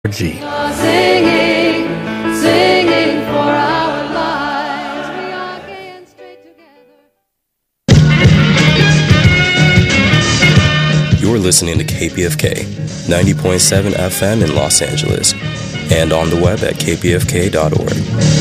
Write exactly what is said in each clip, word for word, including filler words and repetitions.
G. Singing, singing for our lives. We are gay and straight together. You're listening to K P F K, ninety point seven F M in Los Angeles, and on the web at k p f k dot org.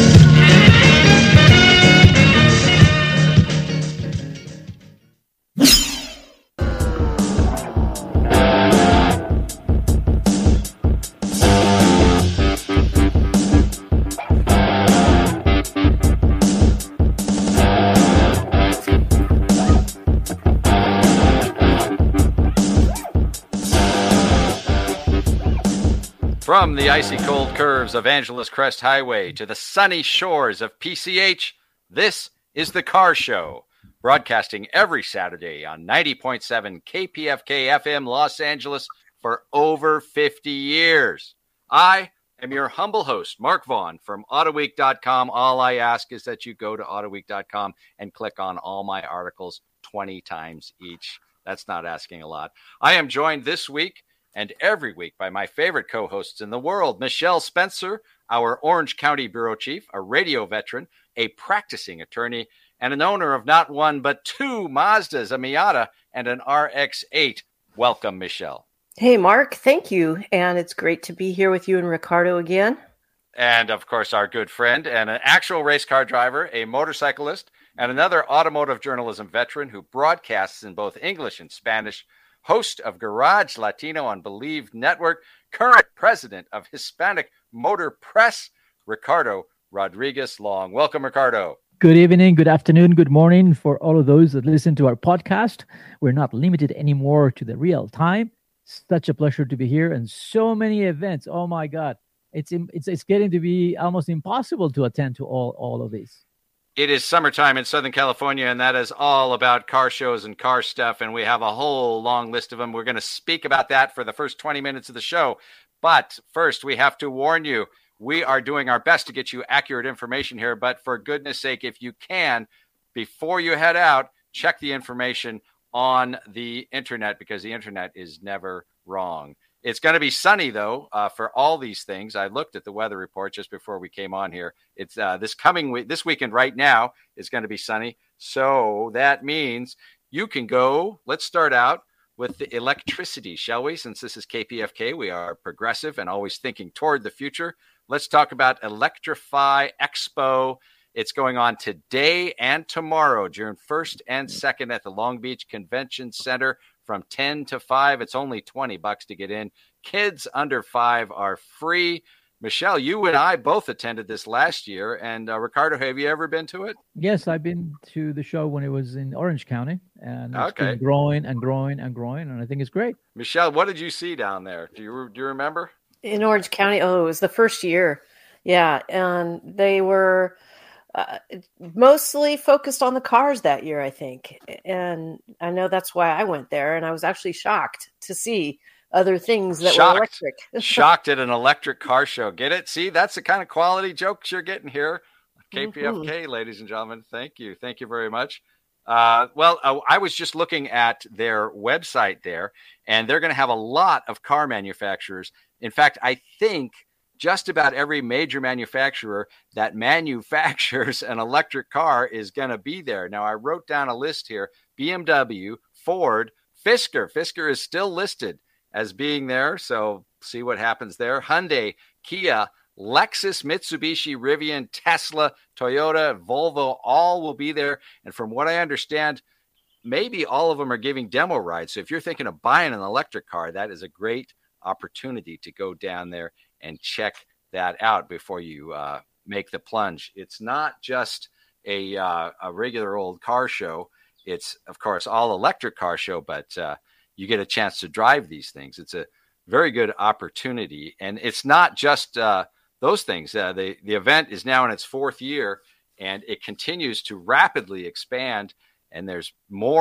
From the icy cold curves of Angeles Crest Highway to the sunny shores of P C H, this is The Car Show, broadcasting every Saturday on ninety point seven K P F K F M Los Angeles for over fifty years. I am your humble host, Mark Vaughn from Autoweek dot com. All I ask is that you go to Autoweek dot com and click on all my articles twenty times each. That's not asking a lot. I am joined this week and every week by my favorite co-hosts in the world, Michelle Spencer, our Orange County Bureau Chief, a radio veteran, a practicing attorney, and an owner of not one but two Mazdas, a Miata and an R X eight. Welcome, Michelle. Hey, Mark. Thank you. And it's great to be here with you and Ricardo again. And, of course, our good friend and an actual race car driver, a motorcyclist, and another automotive journalism veteran who broadcasts in both English and Spanish, host of Garage Latino on Believe Network, current president of Hispanic Motor Press, Ricardo Rodriguez Long. Welcome, Ricardo. Good evening, good afternoon, good morning for all of those that listen to our podcast. We're not limited anymore to the real time. Such a pleasure to be here, and so many events. Oh my God, it's it's it's getting to be almost impossible to attend to all all of these. It is summertime in Southern California, and that is all about car shows and car stuff, and we have a whole long list of them. We're going to speak about that for the first twenty minutes of the show. But first, we have to warn you, we are doing our best to get you accurate information here, but for goodness sake, if you can, before you head out, check the information on the internet, because the internet is never wrong. It's going to be sunny, though, uh, for all these things. I looked at the weather report just before we came on here. It's uh, this coming week, this weekend right now is going to be sunny. So that means you can go. Let's start out with the electricity, shall we? Since this is K P F K, we are progressive and always thinking toward the future. Let's talk about Electrify Expo. It's going on today and tomorrow, June first and second at the Long Beach Convention Center. From ten to five, it's only twenty bucks to get in. Kids under five are free. Michelle, you and I both attended this last year. And uh, Ricardo, have you ever been to it? Yes, I've been to the show when it was in Orange County, and it's okay. been growing and growing and growing, and I think it's great. Michelle, what did you see down there? Do you do you remember? In Orange County, oh, it was the first year. Yeah, and they were uh, mostly focused on the cars that year, I think. And I know that's why I went there, and I was actually shocked to see other things that shocked. were electric. Shocked at an electric car show. Get it? See, that's the kind of quality jokes you're getting here. K P F K, mm-hmm. Ladies and gentlemen. Thank you. Thank you very much. Uh, well, uh, I was just looking at their website there, and they're going to have a lot of car manufacturers. In fact, I think just about every major manufacturer that manufactures an electric car is going to be there. Now, I wrote down a list here. B M W, Ford, Fisker. Fisker is still listed as being there, so see what happens there. Hyundai, Kia, Lexus, Mitsubishi, Rivian, Tesla, Toyota, Volvo, all will be there. And from what I understand, maybe all of them are giving demo rides. So if you're thinking of buying an electric car, that is a great opportunity to go down there and check that out before you uh, make the plunge. It's not just a uh, a regular old car show. It's, of course, all electric car show, but uh, you get a chance to drive these things. It's a very good opportunity. And it's not just uh, those things. Uh, the, the event is now in its fourth year, and it continues to rapidly expand. And there's more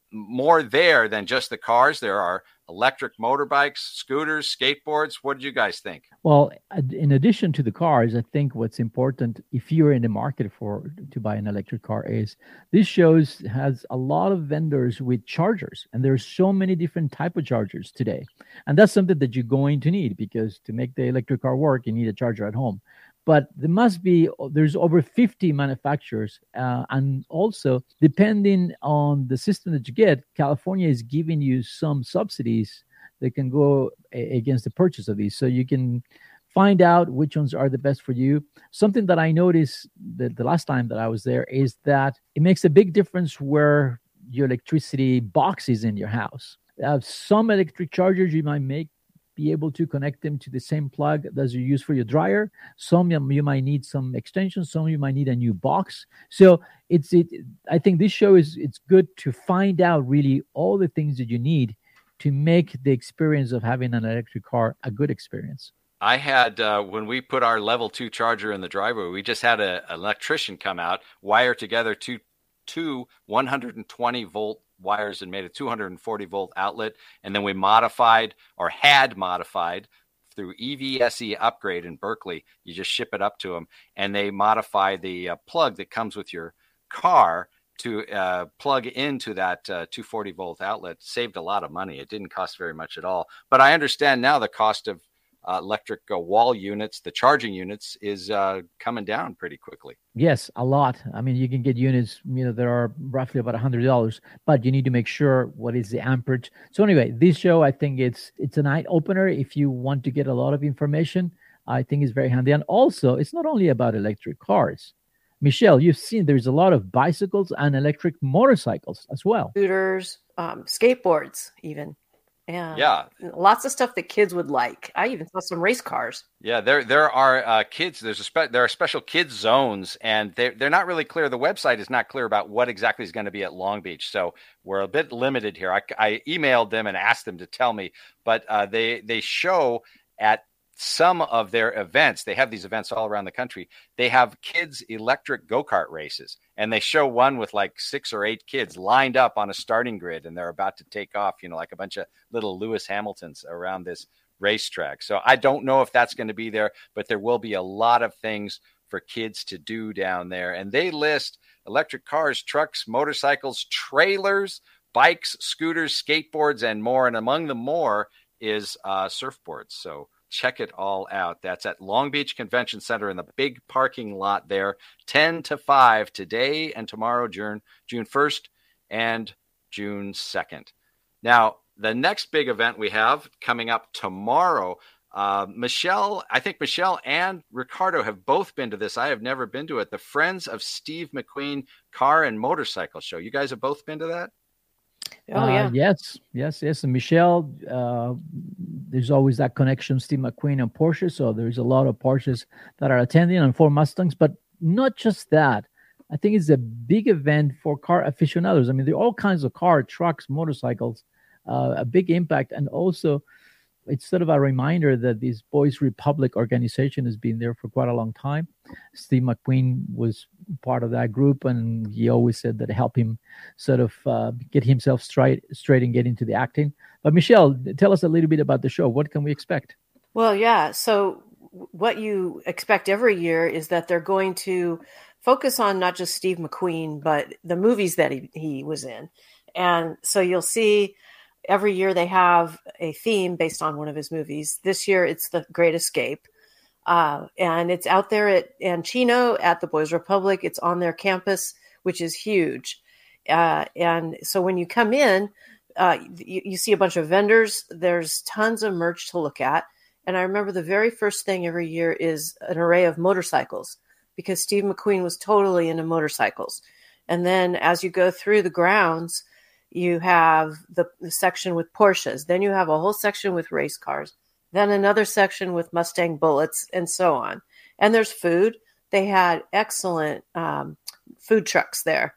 more there than just the cars. There are electric motorbikes, scooters, skateboards. What did you guys think? Well, in addition to the cars, I think what's important if you're in the market for to buy an electric car is this shows has a lot of vendors with chargers, and there's so many different type of chargers today. And that's something that you're going to need, because to make the electric car work, you need a charger at home. But there must be, there's over fifty manufacturers. Uh, and also, depending on the system that you get, California is giving you some subsidies that can go a- against the purchase of these. So you can find out which ones are the best for you. Something that I noticed the, the last time that I was there is that it makes a big difference where your electricity box is in your house. Uh, some electric chargers you might make be able to connect them to the same plug as you use for your dryer. Some you, you might need some extensions. Some you might need a new box. So it's it. I think this show is it's good to find out really all the things that you need to make the experience of having an electric car a good experience. I had, uh, when we put our level two charger in the driveway, we just had a, an electrician come out, wire together two, two one hundred twenty volt wires and made a two hundred forty volt outlet. And then we modified or had modified through E V S E Upgrade in Berkeley. You just ship it up to them, and they modify the uh, plug that comes with your car to uh, plug into that uh, two hundred forty volt outlet. Saved a lot of money. It didn't cost very much at all. But I understand now the cost of uh, electric uh, wall units, the charging units, is uh, coming down pretty quickly. Yes, a lot. I mean, you can get units, you know, that are roughly about one hundred dollars, but you need to make sure what is the amperage. So anyway, this show, I think it's it's an eye opener if you want to get a lot of information. I think it's very handy. And also, it's not only about electric cars. Michelle, you've seen there's a lot of bicycles and electric motorcycles as well. Scooters, um, skateboards, even. And Yeah. lots of stuff that kids would like. I even saw some race cars. Yeah, there there are uh, kids. There's a spe- there are special kids zones, and they they're not really clear. The website is not clear about what exactly is going to be at Long Beach, so we're a bit limited here. I, I emailed them and asked them to tell me, but uh, they they show at some of their events. They have these events all around the country. They have kids electric go-kart races, and they show one with like six or eight kids lined up on a starting grid, and they're about to take off, you know, like a bunch of little Lewis Hamiltons around this racetrack. So I don't know if that's going to be there, but there will be a lot of things for kids to do down there. And they list electric cars, trucks, motorcycles, trailers, bikes, scooters, skateboards, and more. And among the more is uh, surfboards. So check it all out. That's at Long Beach Convention Center in the big parking lot there, ten to five today and tomorrow, June, June first and June second. Now, the next big event we have coming up tomorrow, uh, Michelle, I think Michelle and Ricardo have both been to this. I have never been to it. The Friends of Steve McQueen Car and Motorcycle Show. You guys have both been to that? Oh, yeah. Uh, yes, yes, yes. And Michelle, uh, there's always that connection, Steve McQueen and Porsche. So there's a lot of Porsches that are attending and Ford Mustangs. But not just that. I think it's a big event for car aficionados. I mean, there are all kinds of car, trucks, motorcycles, uh, a big impact. And also, it's sort of a reminder that this Boys Republic organization has been there for quite a long time. Steve McQueen was part of that group, and he always said that it helped him sort of uh, get himself straight, straight and get into the acting. But Michelle, tell us a little bit about the show. What can we expect? Well, yeah. So what you expect every year is that they're going to focus on not just Steve McQueen, but the movies that he, he was in. And so you'll see every year they have a theme based on one of his movies. This year it's The Great Escape. Uh, and it's out there at Anchino at the Boys Republic. It's on their campus, which is huge. Uh, and so when you come in, uh, you, you see a bunch of vendors. There's tons of merch to look at. And I remember the very first thing every year is an array of motorcycles, because Steve McQueen was totally into motorcycles. And then as you go through the grounds, you have the, the section with Porsches. Then you have a whole section with race cars. Then another section with Mustang Bullets, and so on. And there's food. They had excellent um, food trucks there.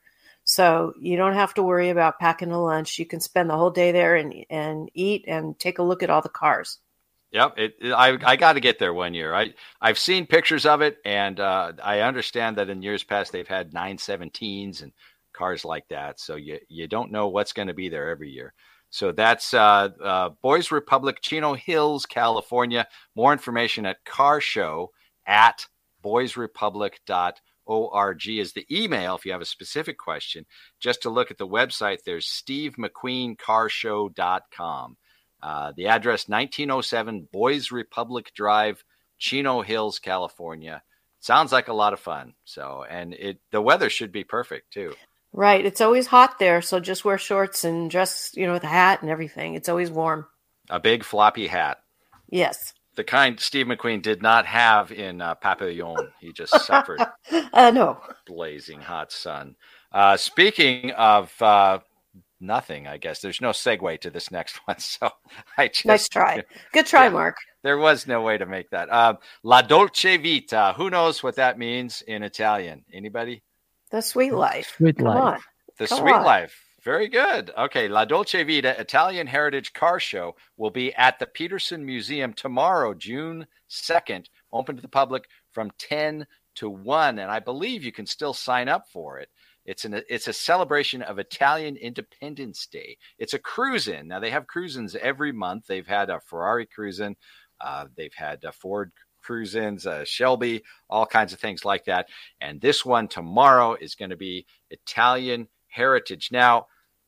So you don't have to worry about packing a lunch. You can spend the whole day there and and eat and take a look at all the cars. Yep, it, it, I I got to get there one year. I I've seen pictures of it, and uh, I understand that in years past they've had nine seventeens and cars like that. So you, you don't know what's going to be there every year. So that's uh, uh, Boys Republic, Chino Hills, California. More information at car show at boys republic dot org is the email if you have a specific question. Just to look at the website, there's steve mcqueen car show dot com. Uh, the address, nineteen oh seven Boys Republic Drive, Chino Hills, California. Sounds like a lot of fun. So, and it the weather should be perfect too. Right. It's always hot there, so just wear shorts and dress, you know, with a hat and everything. It's always warm. A big floppy hat. Yes. The kind Steve McQueen did not have in uh, Papillon. He just suffered. uh, no. Blazing hot sun. Uh, speaking of uh, nothing, I guess there's no segue to this next one. So I just nice try. Good try, yeah, Mark. There was no way to make that. Uh, La Dolce Vita. Who knows what that means in Italian? Anybody? The sweet life. Sweet Come life. on. The Come Sweet on. Life. Very good. Okay. La Dolce Vita Italian Heritage Car Show will be at the Peterson Museum tomorrow, June second, open to the public from ten to one. And I believe you can still sign up for it. It's an it's a celebration of Italian Independence Day. It's a cruise-in. Now, they have cruise-ins every month. They've had a Ferrari cruise-in. Uh, they've had a Ford cruise-ins, uh, Shelby, all kinds of things like that. And this one tomorrow is going to be Italian Heritage. Now,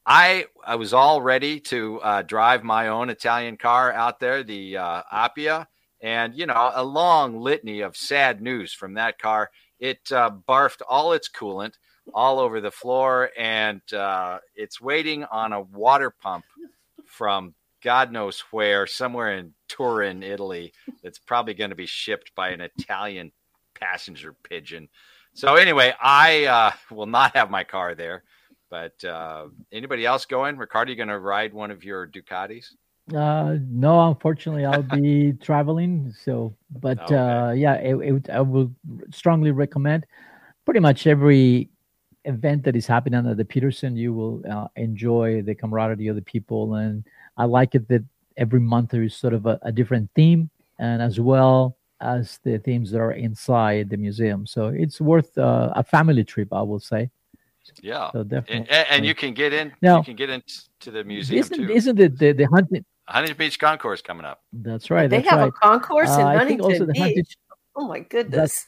I I was all ready to uh, drive my own Italian car out there, the uh, Appia, and, you know, a long litany of sad news from that car. It uh, barfed all its coolant all over the floor, and uh, it's waiting on a water pump from God knows where, somewhere in Turin, Italy, that's probably going to be shipped by an Italian passenger pigeon. So anyway, I uh, will not have my car there. But uh, anybody else going? Ricardo, you going to ride one of your Ducatis? Uh, no, unfortunately, I'll be traveling. So, but Okay. uh, yeah, it, it, I will strongly recommend. Pretty much every event that is happening at the Peterson, you will uh, enjoy the camaraderie of the people, and I like it that every month there is sort of a, a different theme, and as well as the themes that are inside the museum. So it's worth uh, a family trip, I will say. Yeah, So and, definitely. and you can get in. Now, you can get into the museum Isn't too. isn't it the the hunting? Huntington Beach Concourse coming up. That's right. They That's have right. a concourse in Uh, I think Huntington also the Beach. Huntington- Oh my goodness!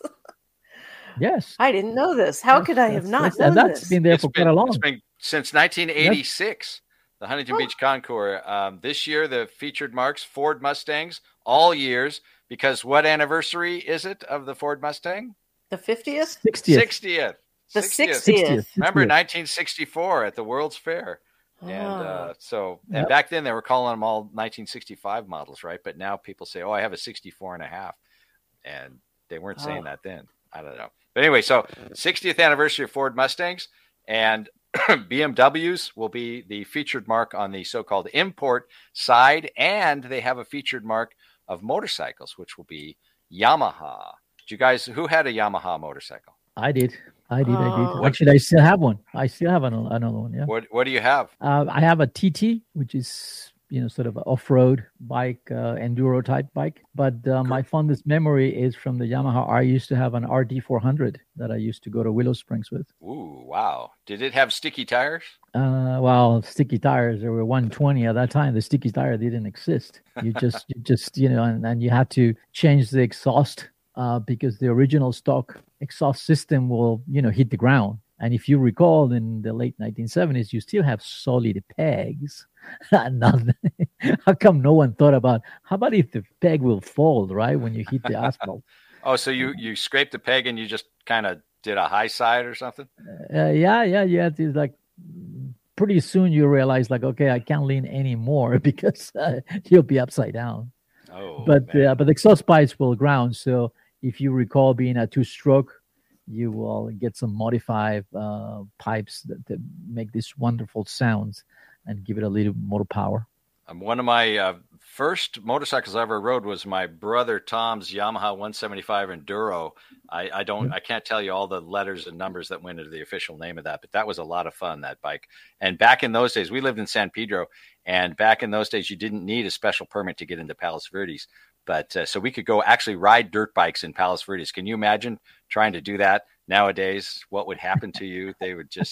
Yes. I didn't know this. How That's- could I have that's- not that's- known and that's this? been there It's for been, quite a long. it's been since nineteen eighty-six. The Huntington Oh. Beach Concours. Um, this year, the featured marks Ford Mustangs all years. Because what anniversary is it of the Ford Mustang? The fiftieth, sixtieth. sixtieth. the sixtieth. sixtieth. Remember sixtieth. nineteen sixty-four at the World's Fair. And uh, so, and Yep. back then they were calling them all nineteen sixty-five models, right? But now people say, oh, I have a sixty-four and a half. And they weren't saying Oh. that then. I don't know. But anyway, so sixtieth anniversary of Ford Mustangs, and B M Ws will be the featured mark on the so-called import side. And they have a featured mark of motorcycles, which will be Yamaha. Did you guys, who had a Yamaha motorcycle? I did. I did. I Oh. did. Actually, I still have one. I still have an, another one. Yeah. What What do you have? Uh, I have a T T, which is you know sort of an off-road bike, uh, enduro type bike. But uh, my fondest memory is from the Yamaha. I used to have an R D four hundred that I used to go to Willow Springs with. Ooh, wow. Did it have sticky tires? Uh, well, sticky tires. There were one twenty at that time. The sticky tire didn't exist. You just, you just, you know, and, and you had to change the exhaust uh, because the original stock exhaust system will, you know, hit the ground. And if you recall, in the late nineteen seventies, you still have solid pegs. Not- how come no one thought about how about if the peg will fold right when you hit the asphalt? Oh, so you you scraped the peg and you just kind of did a high side or something? Uh, yeah, yeah, yeah. It's like pretty soon you realize, like, okay, I can't lean anymore because uh, you'll be upside down. Oh, but man. uh, but the exhaust pipes will ground. So if you recall being a two-stroke, you will get some modified uh, pipes that, that make these wonderful sounds and give it a little more power. Um, one of my uh, first motorcycles I ever rode was my brother Tom's Yamaha one seventy-five Enduro. I, I don't, I can't tell you all the letters and numbers that went into the official name of that, but that was a lot of fun, that bike. And back in those days, we lived in San Pedro, and back in those days, you didn't need a special permit to get into Palos Verdes. But uh, so we could go actually ride dirt bikes in Palos Verdes. Can you imagine trying to do that nowadays? What would happen to you? They would just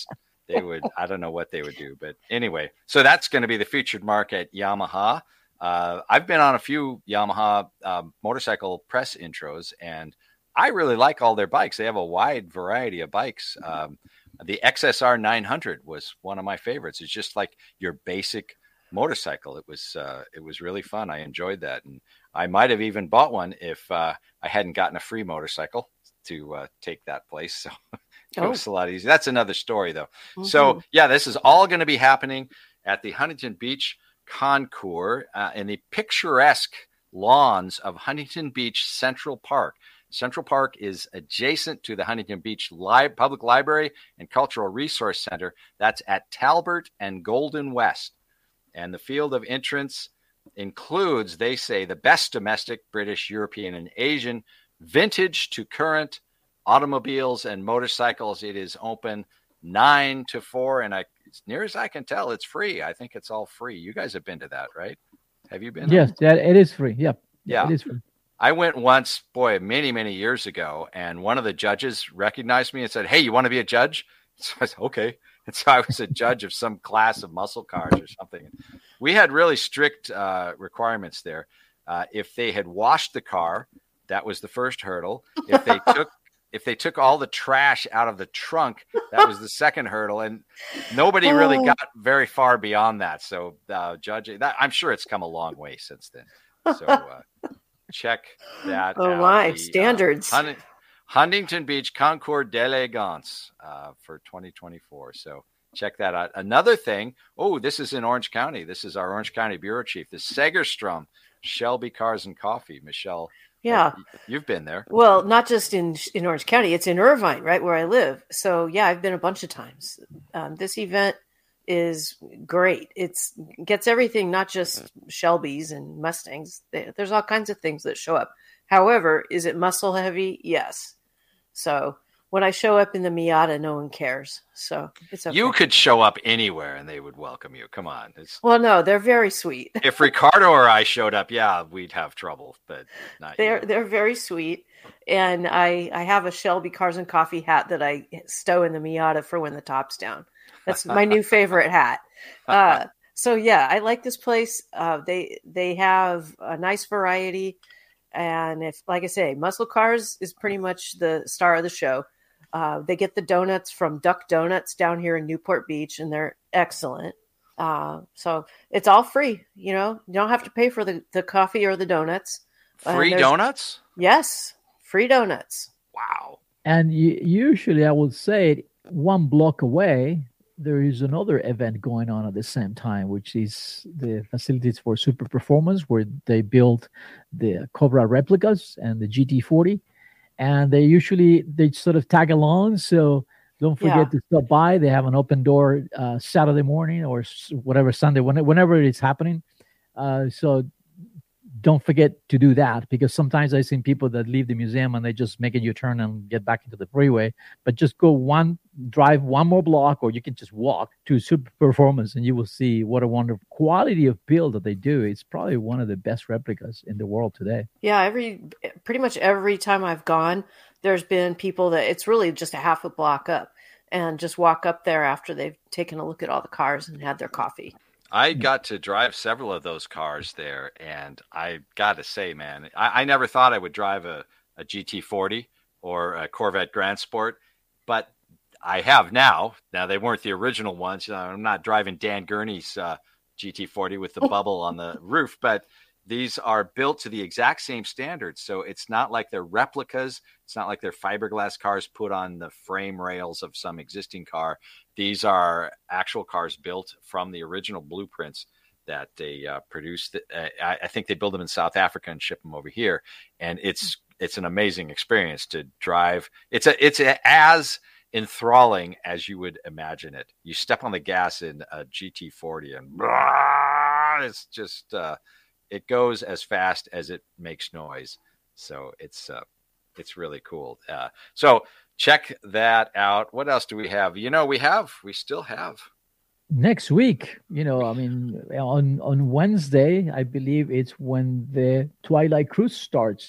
they would, I don't know what they would do. But anyway, so that's going to be the featured mark at Yamaha. Uh, I've been on a few Yamaha uh, motorcycle press intros, and I really like all their bikes. They have a wide variety of bikes. Um, the X S R nine hundred was one of my favorites. It's just like your basic motorcycle. It was uh, it was really fun. I enjoyed that, and I might have even bought one if uh, I hadn't gotten a free motorcycle to uh, take that place. So it Oh. was a lot easier. That's another story, though. Mhm. So yeah, this is all going to be happening at the Huntington Beach Concours uh, in the picturesque lawns of Huntington Beach Central Park. Central Park is adjacent to the Huntington Beach Li- Public Library and Cultural Resource Center. That's at Talbert and Golden West. And the field of entrance includes, they say, the best domestic, British, European, and Asian, vintage to current automobiles and motorcycles. It is open nine to four, and I, as near as I can tell, it's free. I think it's all free. You guys have been to that, right? Have you been? Yes, that it is free. Yep. Yeah. It is free. I went once, boy, many, many years ago, and one of the judges recognized me and said, "Hey, you want to be a judge?" So I said, "Okay." And so I was a judge of some class of muscle cars or something. We had really strict uh, requirements there. Uh, if they had washed the car, that was the first hurdle. If they took if they took all the trash out of the trunk, that was the second hurdle. And nobody really Oh. got very far beyond that. So uh, judging that, I'm sure it's come a long way since then. So uh, check that Oh out. my, The, uh, standards. Hun- Huntington Beach Concours d'Elegance uh, for twenty twenty-four. So check that out. Another thing, oh, this is in Orange County. This is our Orange County Bureau Chief, the Segerstrom Shelby Cars and Coffee. Michelle, Yeah. uh, you've been there. Well, not just in in Orange County, it's in Irvine, right where I live. So yeah, I've been a bunch of times. Um, this event is great. It's gets everything, not just Shelbys and Mustangs. There- There's all kinds of things that show up. However, is it muscle heavy? Yes. So when I show up in the Miata, no one cares. So it's okay. You could show up anywhere and they would welcome you. Come on. It's, Well, no, they're very sweet. if Ricardo or I showed up, yeah, we'd have trouble, but not They're you. they're very sweet, and I I have a Shelby Cars and Coffee hat that I stow in the Miata for when the top's down. That's my new favorite hat. Uh, so yeah, I like this place. Uh, they they have a nice variety, and if like I say, muscle cars is pretty much the star of the show. Uh, they get the donuts from Duck Donuts down here in Newport Beach, and they're excellent. Uh, so it's all free. You know, you don't have to pay for the, the coffee or the donuts. And Free there's- donuts? Yes, free donuts. Wow. And u- usually, I would say one block away, there is another event going on at the same time, which is the facilities for Super Performance, where they build the Cobra replicas and the G T forty, and they usually they sort of tag along. So don't forget Yeah. to stop by. They have an open door uh, Saturday morning or s- whatever Sunday, when, whenever it's happening. Uh, so don't forget to do that, because sometimes I've seen people that leave the museum and they just make a U-turn and get back into the freeway. But just go one, drive one more block, or you can just walk to Super Performance, and you will see what a wonderful quality of build that they do. It's probably one of the best replicas in the world today. Yeah, every pretty much every time I've gone, there's been people that it's really just a half a block up and just walk up there after they've taken a look at all the cars and had their coffee. I got to drive several of those cars there, and I got to say, man, I, I never thought I would drive a, a G T forty or a Corvette Grand Sport, but I have now. Now, they weren't the original ones. You know, I'm not driving Dan Gurney's uh, G T forty with the bubble on the roof, but these are built to the exact same standards. So it's not like they're replicas. It's not like they're fiberglass cars put on the frame rails of some existing car. These are actual cars built from the original blueprints that they uh, produced. Uh, I, I think they build them in South Africa and ship them over here. And it's it's an amazing experience to drive. It's a it's a, as enthralling as you would imagine it. You step on the gas in a G T forty and blah, it's just uh, it goes as fast as it makes noise. So it's uh, it's really cool. Uh, so check that out. What else do we have? You know, we have, we still have. Next week, you know, I mean, on, on Wednesday, I believe it's when the Twilight Cruise starts.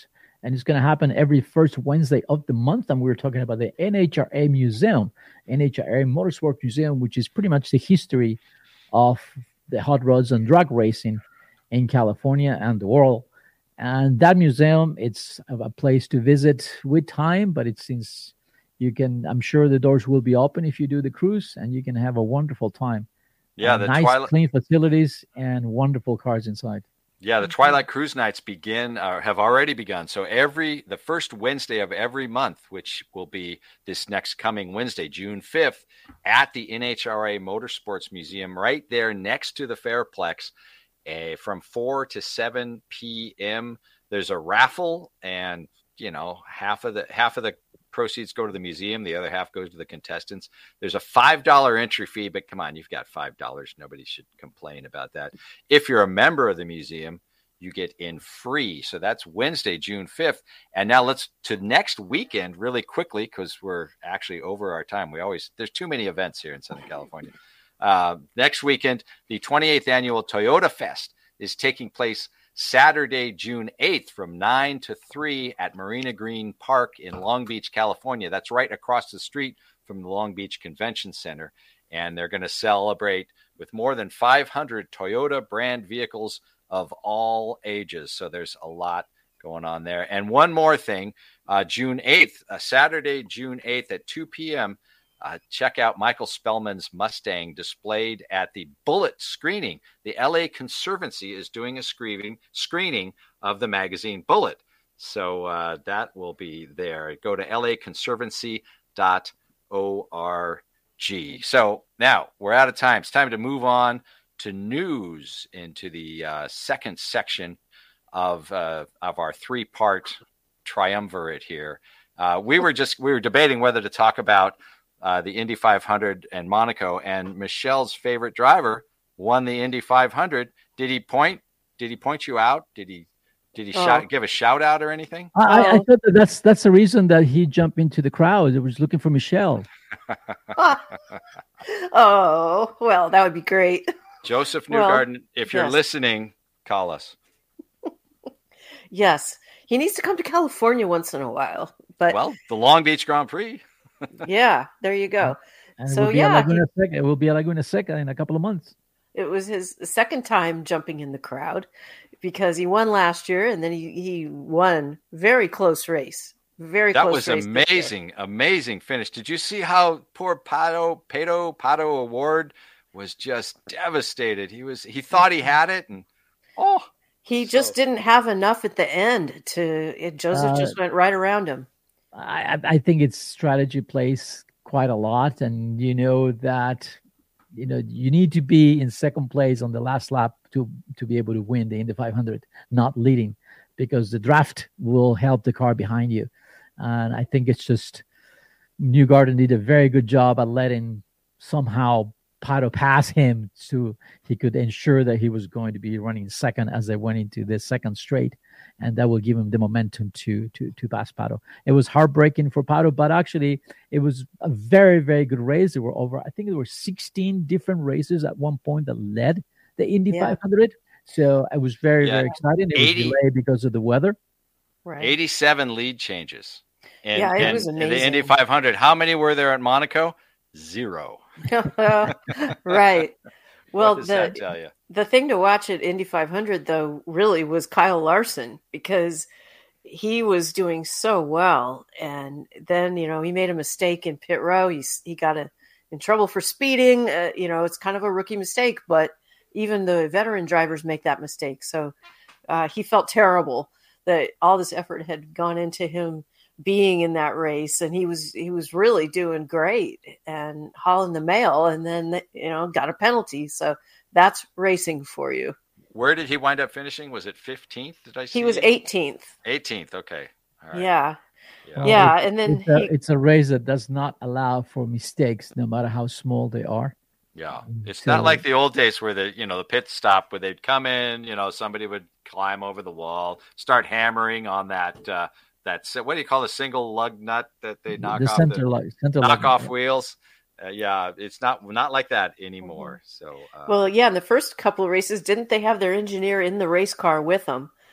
and it's going to happen every first Wednesday of the month. And we we're talking about the N H R A Museum, N H R A Motorsport Museum, which is pretty much the history of the hot rods and drag racing in California and the world. And that museum, it's a place to visit with time, but it seems you can, I'm sure the doors will be open if you do the cruise, and you can have a wonderful time. Yeah, uh, the nice, Twilight, clean facilities and wonderful cars inside. Yeah, the Twilight Cruise Nights begin or have already begun. So every the first Wednesday of every month, which will be this next coming Wednesday, June fifth, at the N H R A Motorsports Museum, right there next to the Fairplex, uh, from four to seven p.m. There's a raffle, and you know half of the half of the proceeds go to the museum, the other half goes to the contestants. There's a five dollar entry fee, but come on, you've got five dollars. Nobody should complain about that. If you're a member of the museum, you get in free. So that's Wednesday, June fifth. And now let's to next weekend really quickly, because we're actually over our time. We always, there's too many events here in Southern California. Uh, next weekend, the twenty-eighth annual Toyota Fest is taking place Saturday, June eighth from nine to three at Marina Green Park in Long Beach, California. That's right across the street from the Long Beach Convention Center. And they're going to celebrate with more than five hundred Toyota brand vehicles of all ages. So there's a lot going on there. And one more thing, uh, June eighth, uh, Saturday, June eighth at two p.m., Uh, check out Michael Spellman's Mustang displayed at the Bullet screening. The L A Conservancy is doing a screening screening of the magazine Bullet. So uh, that will be there. Go to L A conservancy dot org. So now we're out of time. It's time to move on to news, into the uh, second section of uh, of our three-part triumvirate here. Uh, we were just we were debating whether to talk about Uh, the Indy five hundred and Monaco, and Michelle's favorite driver won the Indy five hundred. Did he point? Did he point you out? Did he? Did he oh. shout, give a shout out or anything? I, I, I thought that that's that's the reason that he jumped into the crowd. He was looking for Michelle. Oh, well, that would be great. Joseph Newgarden, well, if you're yes. listening, call us. Yes, he needs to come to California once in a while. But well, the Long Beach Grand Prix. Yeah, there you go. And so it yeah, he, Seca. It will be at Laguna Seca in a couple of months. It was his second time jumping in the crowd, because he won last year, and then he, he won very close race. Very that close was race amazing, amazing finish. Did you see how poor Pato Pato Pato Award was just devastated? He was he thought he had it, and oh, he so. just didn't have enough at the end to. It, Joseph uh, just went right around him. I, I think its strategy plays quite a lot, and you know that you know you need to be in second place on the last lap to to be able to win the Indy five hundred, not leading, because the draft will help the car behind you. And I think it's just Newgarden did a very good job at letting somehow Pato pass him, so he could ensure that he was going to be running second as they went into the second straight. And that will give him the momentum to to to pass Pato. It was heartbreaking for Pato, but actually it was a very, very good race. There were over, I think there were sixteen different races at one point that led the Indy yeah. five hundred. So it was very, yeah. very exciting. It eighty, was delayed because of the weather. Right. eighty-seven lead changes. And, yeah, it and, was amazing. And the Indy five hundred, how many were there at Monaco? Zero. Right. Well, what does the, that tell you? The thing to watch at Indy five hundred, though, really was Kyle Larson, because he was doing so well. And then, you know, he made a mistake in pit row. He, he got a, in trouble for speeding. Uh, you know, it's kind of a rookie mistake, but even the veteran drivers make that mistake. So uh, he felt terrible that all this effort had gone into him being in that race, and he was he was really doing great and hauling the mail, and then, you know, got a penalty. So that's racing for you. Where did he wind up finishing? Was it fifteenth? Did I see? He was eighteenth. eighteenth. Okay. All right. Yeah. Yeah. Well, yeah. It's, and then it's a, he, it's a race that does not allow for mistakes, no matter how small they are. Yeah. It's so, not like the old days where the, you know, the pit stop where they'd come in, you know, somebody would climb over the wall, start hammering on that, uh, that's what do you call the single lug nut that they knock the off center the lug, center knock lug off nut. wheels. Uh, yeah, it's not not like that anymore. So, uh, well, yeah, in the first couple of races, didn't they have their engineer in the race car with them?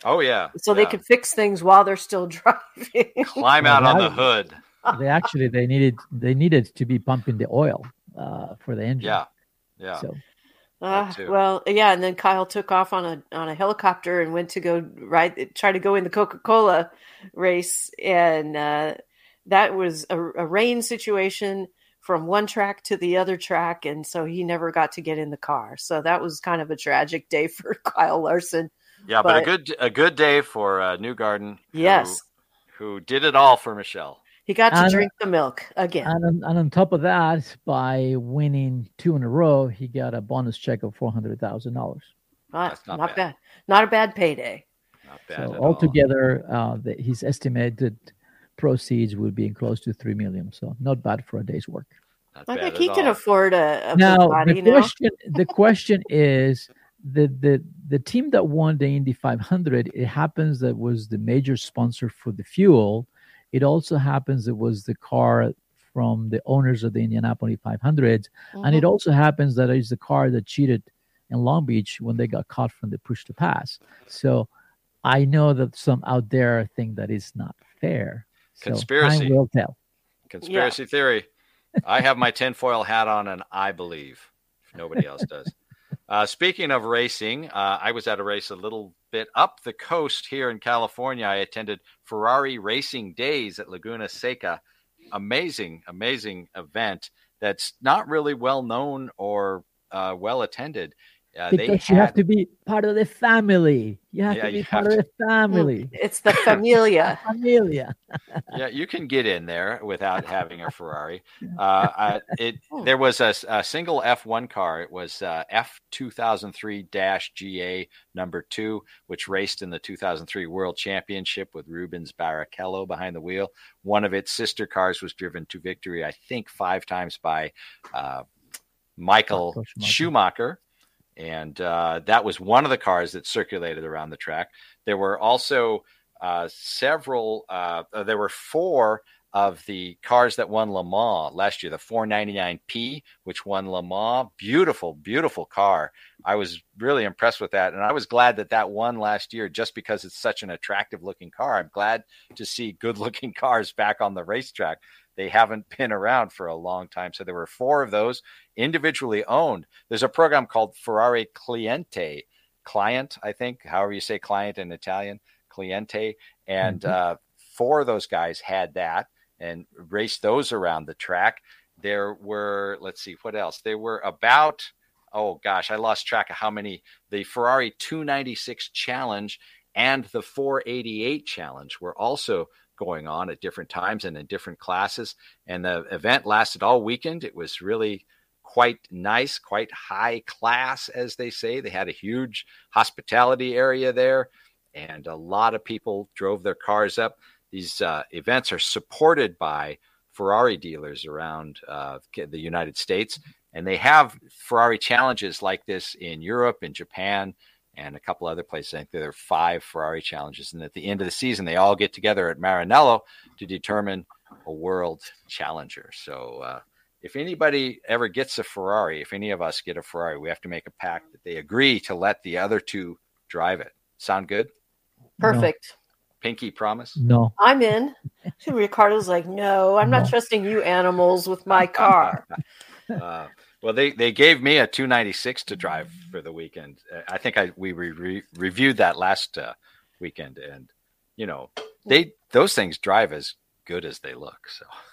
Oh yeah. so yeah. they could fix things while they're still driving. Climb Well, out on that- the hood. They actually they needed they needed to be pumping the oil uh, for the engine. Yeah. Yeah. So Uh, That too. well, yeah, and then Kyle took off on a on a helicopter and went to go ride, try to go in the Coca-Cola race, and uh, that was a, a rain situation from one track to the other track, and so he never got to get in the car. So that was kind of a tragic day for Kyle Larson. Yeah, but, a But- good a good day for uh, Newgarden. who- Yes, Who, did it all for Michelle. he got to And- drink the milk again. and on, and on top of that, by winning two in a row, he got a bonus check of four hundred thousand dollars. Not, that's not not bad. bad. Not a bad payday. Not bad So at all. altogether, uh, the, his estimated proceeds would be close to three million. So not bad for a day's work. Not I bad think at he can all. afford a, a Now Bugatti the now. question the question is the the the team that won the Indy five hundred. It happens that was the major sponsor for the fuel. It also happens it was the car from the owners of the Indianapolis five hundred, and it Mhm. also happens that it's the car that cheated in Long Beach when they got caught from the push to pass. So I know that some out there think that is not fair. So Conspiracy. time will tell. Conspiracy theory. I have my tinfoil hat on, and I believe if nobody else does. Uh, speaking of racing, uh, I was at a race a little bit up the coast here in California. I attended Ferrari Racing Days at Laguna Seca. Amazing, amazing event that's not really well known or uh, well attended. Uh, they Because you have had- to be part of the family. You have Yeah, to be you part have of the family. It's the familia. Familia. yeah, you can get in there without having a Ferrari. Uh, I, it there was a, a single F one car. It was uh, F two thousand three G A number two, which raced in the two thousand three World Championship with Rubens Barrichello behind the wheel. One of its sister cars was driven to victory, I think, five times by uh, Michael Michael Schumacher. Schumacher. And uh, that was one of the cars that circulated around the track. There were also uh, several, uh, there were four of the cars that won Le Mans last year, the four ninety-nine P, which won Le Mans. Beautiful, beautiful car. I was really impressed with that. And I was glad that that won last year just because it's such an attractive looking car. I'm glad to see good looking cars back on the racetrack. They haven't been around for a long time. So there were four of those individually owned. There's a program called Ferrari Cliente, client, I think, however you say client in Italian, Cliente. And Mhm. uh, four of those guys had that and raced those around the track. There were, let's see, what else? There were about, oh gosh, I lost track of how many. The Ferrari two ninety-six Challenge and the four eighty-eight Challenge were also going on at different times and in different classes. And the event lasted all weekend. It was really quite nice, quite high class, as they say. They had a huge hospitality area there, and a lot of people drove their cars up. These uh, events are supported by Ferrari dealers around uh, the United States, and they have Ferrari challenges like this in Europe, in Japan, and a couple other places. I think there are five Ferrari challenges. And at the end of the season, they all get together at Maranello to determine a world challenger. So uh, if anybody ever gets a Ferrari, if any of us get a Ferrari, we have to make a pact that they agree to let the other two drive it. Sound good? Perfect. Pinky promise? No. I'm in. Ricardo's like, no, I'm not No. trusting you animals with my car. Uh, well, they, they gave me a two ninety-six to drive for the weekend. Uh, I think I we re- re- reviewed that last uh, weekend, and you know they those things drive as good as they look.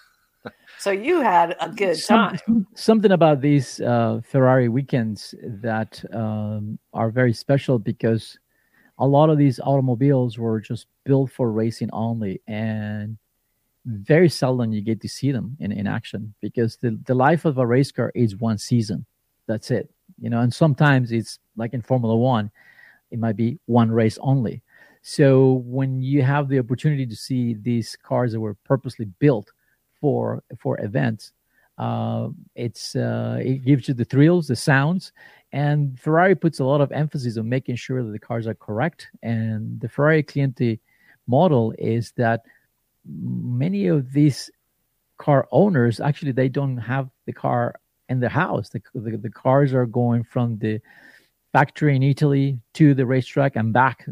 So So you had a good Some- time. something about these uh, Ferrari weekends that um, are very special because a lot of these automobiles were just built for racing only, and very seldom you get to see them in, in action because the, the life of a race car is one season. That's it. You know, and sometimes it's like in Formula One, it might be one race only. So when you have the opportunity to see these cars that were purposely built for for events, uh, it's uh, it gives you the thrills, the sounds, and Ferrari puts a lot of emphasis on making sure that the cars are correct. And the Ferrari Cliente model is that many of these car owners actually they don't have the car in their house. The, the the cars are going from the factory in Italy to the racetrack and back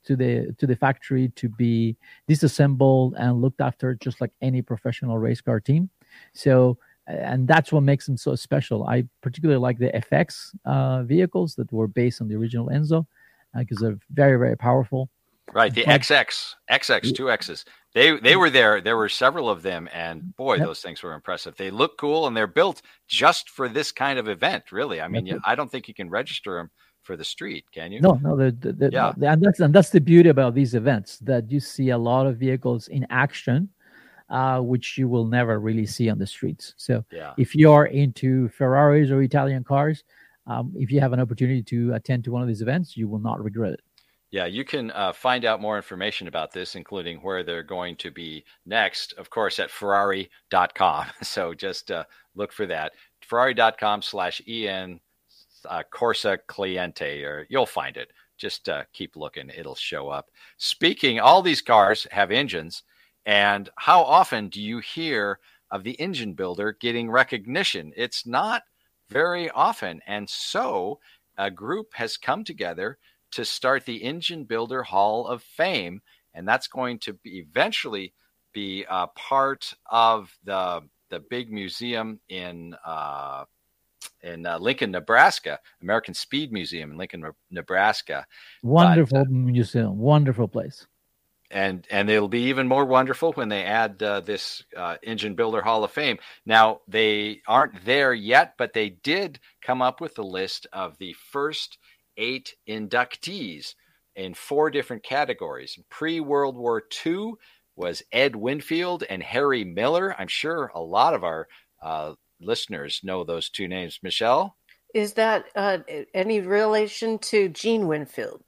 to the to the factory to be disassembled and looked after, just like any professional race car team. So, and that's what makes them so special. I particularly like the F X uh, vehicles that were based on the original Enzo, because uh, they're very, very powerful. Right, the But- X X, X X, two X's. They they were there. There were several of them, and boy, Yep. those things were impressive. They look cool, and they're built just for this kind of event. Really, I mean, That's you, I don't think you can register them for the street, can you? No, no, the, the, the, Yeah. the- and that's and that's the beauty about these events, that you see a lot of vehicles in action, uh, which you will never really see on the streets. So Yeah. if you are into Ferraris or Italian cars, um, if you have an opportunity to attend to one of these events, you will not regret it. Yeah, you can uh, find out more information about this, including where they're going to be next, of course, at Ferrari dot com. So just uh, look for that. Ferrari dot com slash en uh, Corsa Cliente, or you'll find it. Just uh, keep looking. It'll show up. Speaking, all these cars have engines. And how often do you hear of the engine builder getting recognition? It's not very often. And so a group has come together to start the Engine Builder Hall of Fame, and that's going to be eventually be a part of the the big museum in uh, in uh, Lincoln, Nebraska, American Speed Museum in Lincoln, Nebraska, Wonderful museum, wonderful place. and and it'll be even more wonderful when they add uh, this uh, Engine Builder Hall of Fame. Now, they aren't there yet, but they did come up with a list of the first eight inductees in four different categories. Pre-World War Two was Ed Winfield and Harry Miller. I'm sure a lot of our uh, listeners know those two names. Michelle? Is that uh, any relation to Gene Winfield?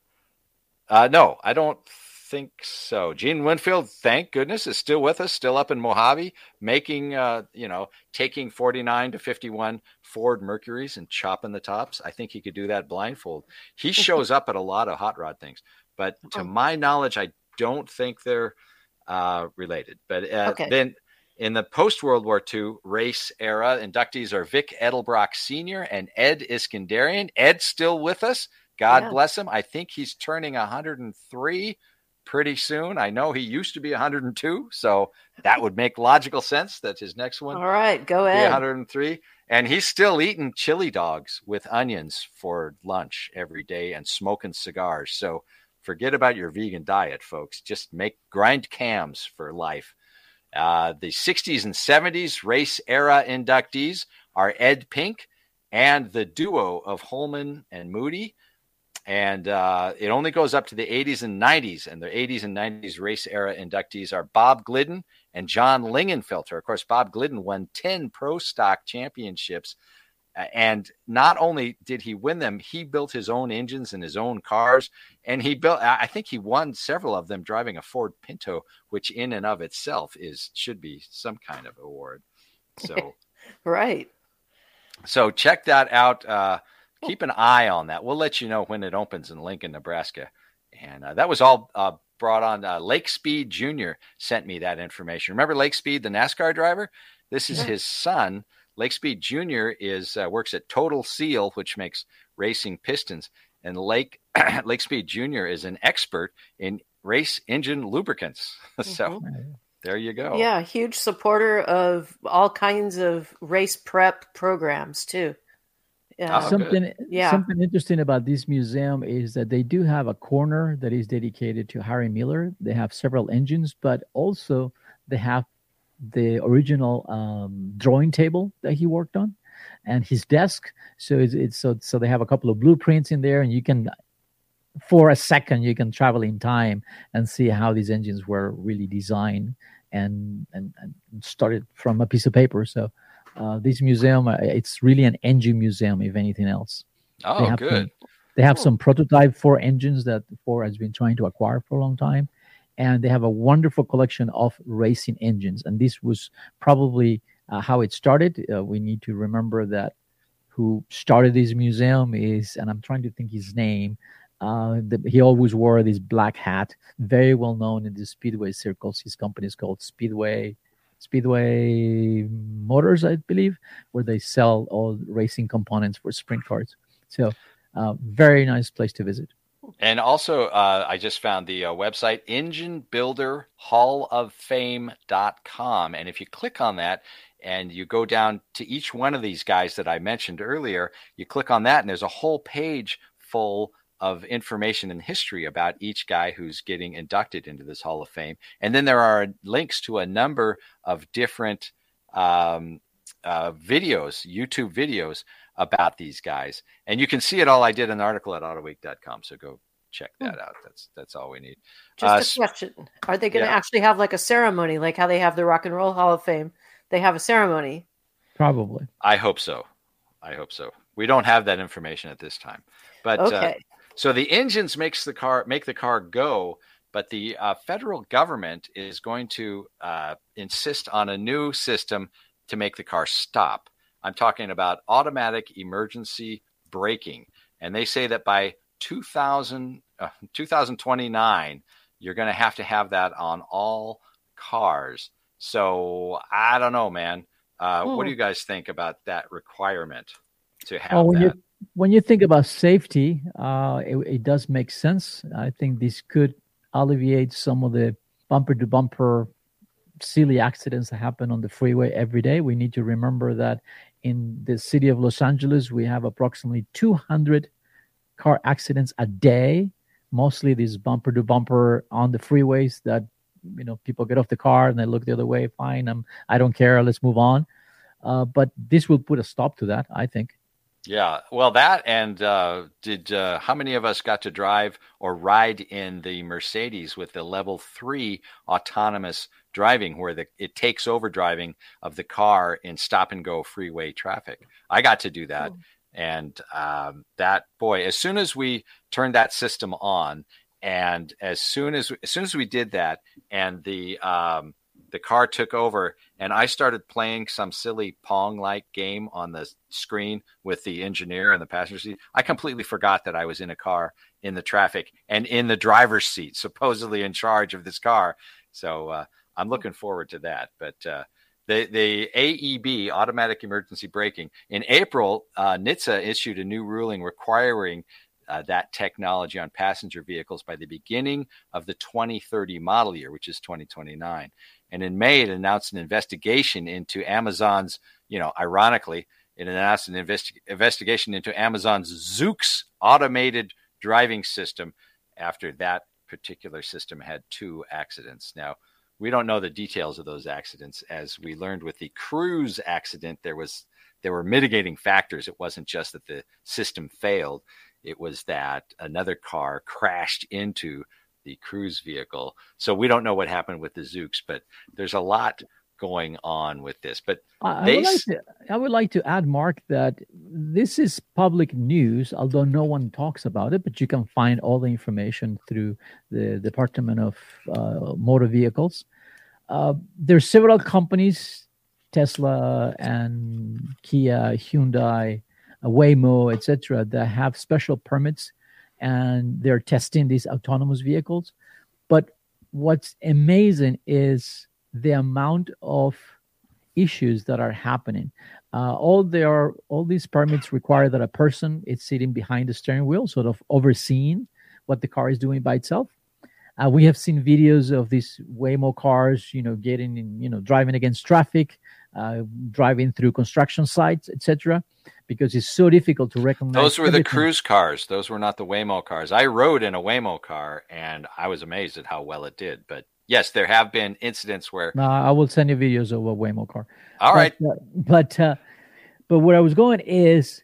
Uh, no, I don't think so. Gene Winfield, thank goodness, is still with us, still up in Mojave, making, uh, you know, taking forty-nine to fifty-one Ford Mercuries and chopping the tops. I think he could do that blindfold. He shows up at a lot of hot rod things, but to my knowledge, I don't think they're uh, related. But uh, Okay. then in the post-World War Two race era, inductees are Vic Edelbrock Senior and Ed Iskandarian. Ed's still with us. God Yeah. bless him. I think he's turning one hundred three pretty soon. I know he used to be one hundred two, so that would make logical sense that his next one All right, go would be ahead. one hundred three. And he's still eating chili dogs with onions for lunch every day and smoking cigars. So forget about your vegan diet, folks. Just make grind cams for life. Uh, the sixties and seventies race era inductees are Ed Pink and the duo of Holman and Moody. And uh, it only goes up to the eighties and nineties. And the eighties and nineties race era inductees are Bob Glidden and John Lingenfelter. Of course, Bob Glidden won ten Pro Stock championships. Uh, and not only did he win them, he built his own engines and his own cars. And he built, I think he won several of them driving a Ford Pinto, which in and of itself is should be some kind of award. So, Right. so check that out. Uh, keep an eye on that. We'll let you know when it opens in Lincoln, Nebraska. And uh, that was all uh, brought on. Uh, Lake Speed Junior sent me that information. Remember Lake Speed, the NASCAR driver? This is Yeah. his son. Lake Speed Junior is uh, works at Total Seal, which makes racing pistons. And Lake Lake Speed Junior is an expert in race engine lubricants. So there you go. Yeah, huge supporter of all kinds of race prep programs too. Yeah. Oh, something Yeah. something interesting about this museum is that they do have a corner that is dedicated to Harry Miller. They have several engines, but also they have the original um, drawing table that he worked on and his desk. So it's, it's so so they have a couple of blueprints in there, and you can, for a second, you can travel in time and see how these engines were really designed and and, and started from a piece of paper. So. Uh, this museum, uh, it's really an engine museum, if anything else. They Oh, have good. Some, they have some prototype Ford engines that Ford has been trying to acquire for a long time. And they have a wonderful collection of racing engines. And this was probably uh, how it started. Uh, we need to remember that who started this museum is, and I'm trying to think his name, uh, the, he always wore this black hat, very well known in the Speedway circles. His company is called Speedway Speedway Motors, I believe, where they sell all racing components for sprint cars. So, uh, very nice place to visit. And also, uh, I just found the uh, website engine builder hall of fame dot com. And if you click on that and you go down to each one of these guys that I mentioned earlier, you click on that and there's a whole page full of information and history about each guy who's getting inducted into this Hall of Fame. And then there are links to a number of different um, uh, videos, YouTube videos about these guys. And you can see it all. I did an article at autoweek dot com. So go check that out. That's that's all we need. Just Uh, a question. Are they going to yeah. actually have like a ceremony, like how they have the Rock and Roll Hall of Fame? They have a ceremony. Probably. I hope so. I hope so. We don't have that information at this time. But Okay. uh, so the engines makes the car make the car go, but the uh, federal government is going to uh, insist on a new system to make the car stop. I'm talking about automatic emergency braking, and they say that by two thousand, uh, twenty twenty-nine, you're going to have to have that on all cars. So I don't know, man. Uh, What do you guys think about that requirement to have Oh, when that? you when you think about safety, uh, it, it does make sense. I think this could alleviate some of the bumper to bumper silly accidents that happen on the freeway every day. We need to remember that in the city of Los Angeles, we have approximately two hundred car accidents a day, mostly these bumper to bumper on the freeways that, you know, people get off the car and they look the other way. Fine, I'm, I don't care. Let's move on. Uh, but this will put a stop to that, I think. Yeah, well, that and uh, did uh, how many of us got to drive or ride in the Mercedes with the level three autonomous driving, where the, it takes over driving of the car in stop and go freeway traffic? I got to do that, and um, that boy, as soon as we turned that system on, and as soon as as soon as we did that, and the um, the car took over, and I started playing some silly Pong-like game on the screen with the engineer and the passenger seat. I completely forgot that I was in a car in the traffic and in the driver's seat, supposedly in charge of this car. So uh, I'm looking forward to that. But uh, the, the A E B, automatic emergency braking, in April, uh, N H T S A issued a new ruling requiring Uh, that technology on passenger vehicles by the beginning of the twenty thirty model year, which is twenty twenty-nine. And in May, it announced an investigation into Amazon's, you know, ironically, it announced an investi- investigation into Amazon's Zoox automated driving system after that particular system had two accidents. Now, we don't know the details of those accidents. As we learned with the Cruise accident, there was there were mitigating factors. It wasn't just that the system failed. It was that another car crashed into the Cruise vehicle. So we don't know what happened with the Zoox, but there's a lot going on with this. But I, I, they, would like to, I would like to add, Mark, that this is public news, although no one talks about it, but you can find all the information through the Department of uh, Motor Vehicles. Uh, there's several companies, Tesla and Kia, Hyundai, Waymo, et cetera, that have special permits, and they're testing these autonomous vehicles. But what's amazing is the amount of issues that are happening. Uh, all there, all these permits require that a person is sitting behind the steering wheel, sort of overseeing what the car is doing by itself. Uh, we have seen videos of these Waymo cars, you know, getting in, you know, driving against traffic, uh, driving through construction sites, et cetera, because it's so difficult to recognize. Those were everything. the Cruise cars. Those were not the Waymo cars. I rode in a Waymo car, and I was amazed at how well it did. But yes, there have been incidents where. Uh, I will send you videos of a Waymo car. All but, right. Uh, but uh, but where I was going is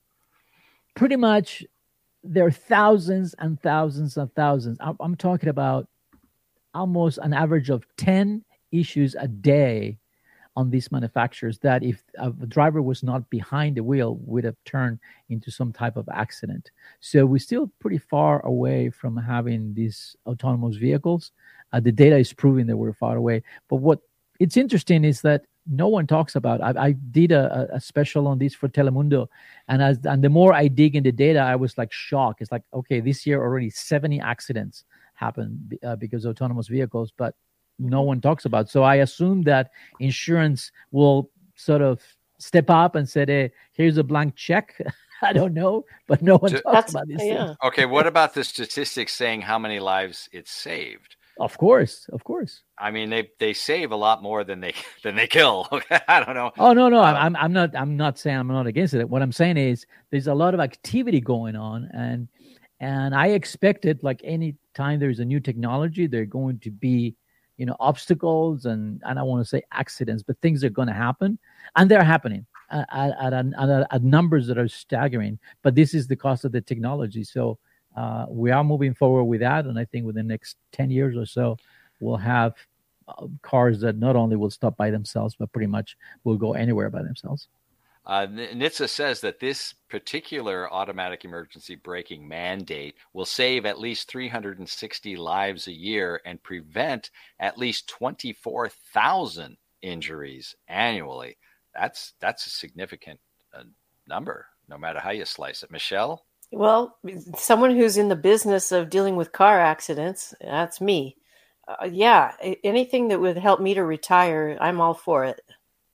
pretty much there are thousands and thousands and thousands. I'm, I'm talking about almost an average of ten issues a day on these manufacturers that if a driver was not behind the wheel would have turned into some type of accident. So we're still pretty far away from having these autonomous vehicles. Uh, the data is proving that we're far away. But what it's interesting is that no one talks about. I, I did a, a special on this for Telemundo, and as and the more I dig in the data, I was like shocked. It's like, okay, this year already seventy accidents happened uh, because of autonomous vehicles, but no one talks about. So I assume that insurance will sort of step up and say, hey, here's a blank check. I don't know, but no one Ju- talks That's about these yeah. things. Okay, what about the statistics saying how many lives it saved? Of course, of course. I mean, they they save a lot more than they than they kill. Okay, I don't know. Oh no, no, Uh, I'm I'm I'm not I'm not saying I'm not against it. What I'm saying is there's a lot of activity going on, and and I expect it. Like any time there's a new technology, there are going to be, you know, obstacles and and I don't want to say accidents, but things are going to happen, and they're happening at at, at, at, at numbers that are staggering. But this is the cost of the technology, so. Uh, we are moving forward with that, and I think within the next ten years or so, we'll have uh, cars that not only will stop by themselves, but pretty much will go anywhere by themselves. Uh, N- N H T S A says that this particular automatic emergency braking mandate will save at least three hundred sixty lives a year and prevent at least twenty-four thousand injuries annually. That's that's a significant uh, number, no matter how you slice it. Michelle? Well, someone who's in the business of dealing with car accidents, that's me. Uh, yeah, a- anything that would help me to retire, I'm all for it.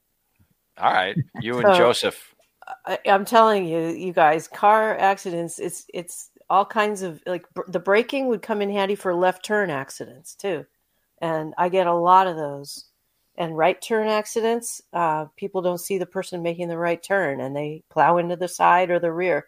All right, you and So- Joseph. I, I'm telling you, you guys, car accidents, it's it's all kinds of, like, br- the braking would come in handy for left turn accidents too. And I get a lot of those. And right turn accidents, uh, people don't see the person making the right turn and they plow into the side or the rear.